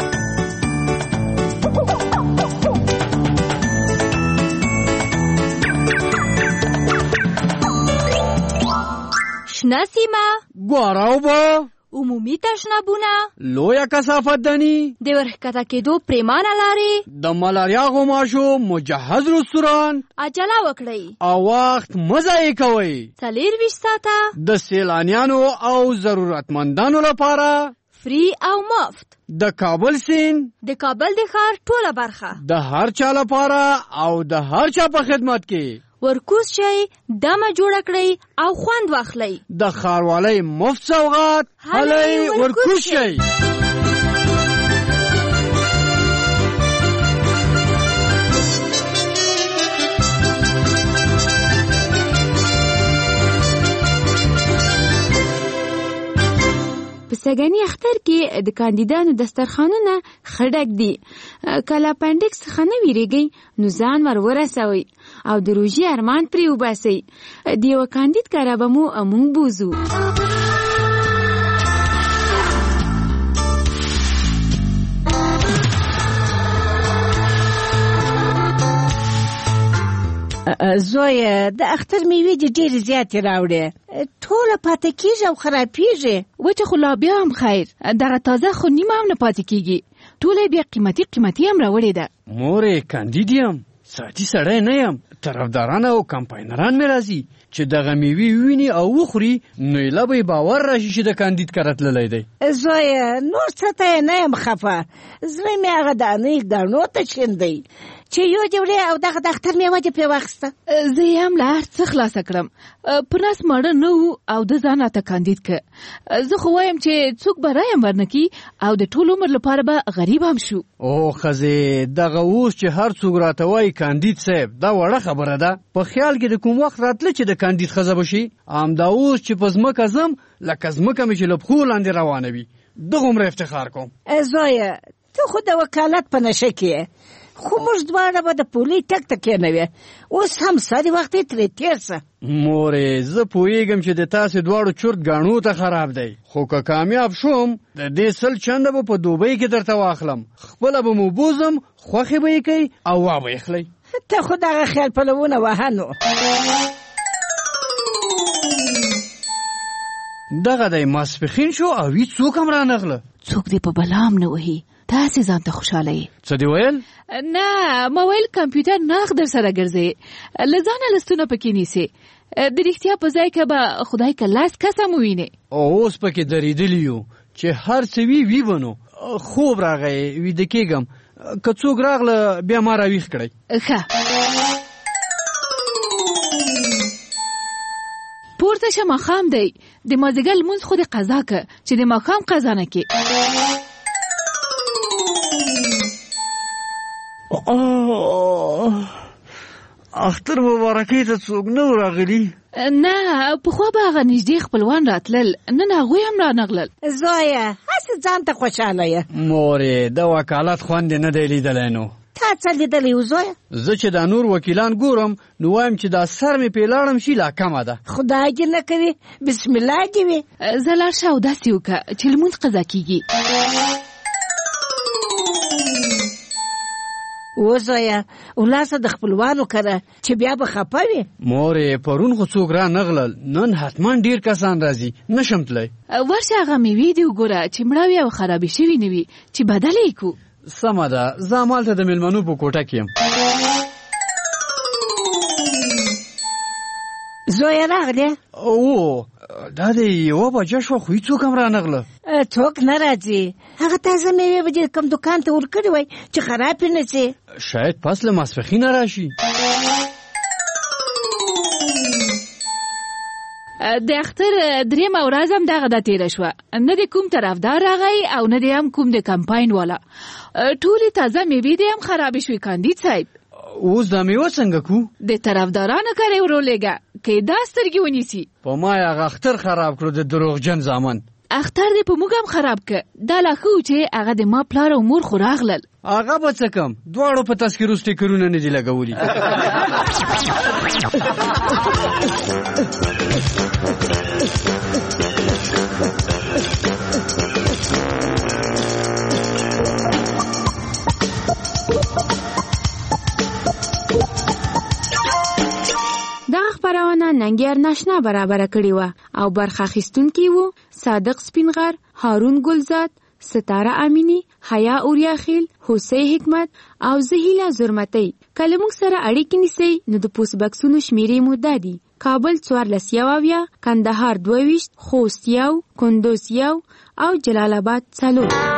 شنه سیمه، ګواره اوبه، عمومي تشنابونه، لویه کثافت دني، د ورښکته کېدو پریمانه لارې، د ملاریا غوماشو مجهز رستوران. عجله وکړئ او وخت مه ضایع کوئ. څلېرویشت ساعته د سیلانیانو او ضرورتمندانو لپاره فری او مفت. د کابل سیند د کابل د ښار ټوله برخه د هر چا لپاره او د هر چا په خدمت کې. ورکوز شئ، دمه جوړه کړئ او خوند واخلئ. د ښاروالۍ مفت سوغات هلئ ورکوز شئ. په سږني اختر کې د کاندیدانو دسترخوانونه ښه ډک دي. که له اپنډکس څخه نه ویریږئ نو ځان ور ورسوئ او د روژې ارمان پرې وباسئ. د یوه کاندید کره به مو موږ بوزو. زویه د اختر میوې دې ډېرې زیاتې راوړې، ټوله پاتې کېږي او خرابېږي. وچه خو لا بیا هم خیر، دغه تازه خو نیمه هم نه پاتې کېږي، ټوله بیا قیمتي قیمتي هم راوړې ده. مورې کاندید یم، ساعتي سړی نه یم. طرفداران او کمپاینران مې راځي چې دغه میوې وویني او وخوري، نو ایله به یې باور راشي چې د کاندید کره تللی دی. زویه نور څه ته نه یم خفه، زړه مې هغه دانې ګاڼو ته شیندی چې یو دې وړې او دغه د اختر میوه دې پرې واخیسته. زه یې هم له هر څه خلاصه کړم. په نس ماړه نه و او د ځان راته کاندید که. زه خو وایم چې څوک به رای هم ورنکي او د ټول عمر لپاره به غریب هم شو. او ښځې دغه اوس چې هر څوک راته وایي کاندید صاحب، دا وړه خبره ده. په خیال کې د کوم وخت راتله چې د کاندید ښځه به شي؟ همدا اوس چې په ځمکه ځم لکه ځمکه مې چې له پښو لاندې روانه وي، دغومره افتخار کوم. زویه ته خو د وکالت په نشه کې، خو موږ دواړه به د پولۍ ټک ته کېنوې، اوس هم ساري وخت یې ترې تېر شه. مورې زه پوهېږم چې د تاسې دواړو چورت ګاڼو ته خراب دی، خو که کامیاب شوم د دې سل چنده به په دوبۍ کې درته واخلم، خپله به مو بوزم، خوښې به یې کوئ او وا به یې خلئ. ته خو دغه خیال پلوونه وهه نو. دغه دی ماسپښین شو او هیڅ څوک هم رانغله. څوک دې په بلا هم نه وهي، تاسې ځان ته خوشحاله یې. څه دې ویل؟ نه ما ویل کمپیوټر ناغ در سره ګرځې، له ځانه لستونه پکې نیسې، د رښتیا په ځای کې به خدای که لاس کسه مو وینې. اوس پکې درېدلي یو چې هر څه وي وي به نو. خوب راغی، ویده کېږم، که څوک راغله بیا ما راویښ کړئ. ښه پورته شه، ماښام دی، د مازدیګر لمونځ خو دې قضا که چې د ماښام قضا نه کې. اختر مبارکۍ ته څوک نه و راغلي، نه په خو به هغه نږدې خپلوان راتلل، نن هغوی هم رانغلل. زویه هسې ځان ته خوشحاله یې. مورې د وکالت خوند نه دی لیدلی نو. تا څه لیدلی و زویه؟ زه چې دا نور وکیلان ګورم نو وایم چې دا سر مې پې لاړم شي لا کمه ده. خدای دې نه کوي، بسم الله دې وي. زه لاړ شه او داسې وکړه چې لمونځ قضا کېږي. و زویه ولاسه د خپلوانو کره چې بیا به خفه وي. مورې پرون خو څوک را نغلل، نن حتما ډېر کسان راځي، نشم تلی. ورشه هغه مېوې دې وګوره چې مړه وي او خرابې شوي نه وي چې بدله یې کړو. سمه ده، زه همالته د مېلمنو په کوټه کې یم. زویه راغلی؟ او دا د یوه بجه شوه خو هېڅوک هم رانغله. څوک نه راځي، هغه تازه مېوې به دې کوم دوکان ته ورکړې وای چې خراب یې نه شي. شاید پس له ماسپښینه راشي. د اختر درېیمه ورځ هم دغه ده تېره شوه، نه د کوم طرفدار راغی او نه د هم کوم د کمپاین والا. ټولې تازه مېوې دې هم خرابې شوې کاندید صاحب. اوس دا میوه څنګه کو؟ د طرفدارانو کره ورولېږه که دا سترګې ونیسي. په ما یې هغه اختر خراب کړو د دروغجن زامن. اختر دې په موږ هم خراب که، دا لا ښه و چې هغه د ما پلار او مور خو راغلل. هغه به څه کم، دواړو په تذکرو سټیکرونه نه دي لګولي. دغه خپرونه ننګیار ناشنا برابره کړې وه او برخه اخیستونکي وو صادق سپینغر، هارون ګلزاد، ستاره امینی، حیا اوریاخیل، حسین حکمت او زهیلا زرمتی. کله موږ سره اړیکې نیسئ نو د پوسټ بکسونو شمیرې مو دا دي: کابل څوارلس یو اویا، کندهار دوه ویشت، خوست یو، کندوز یو او جلال آباد څلور.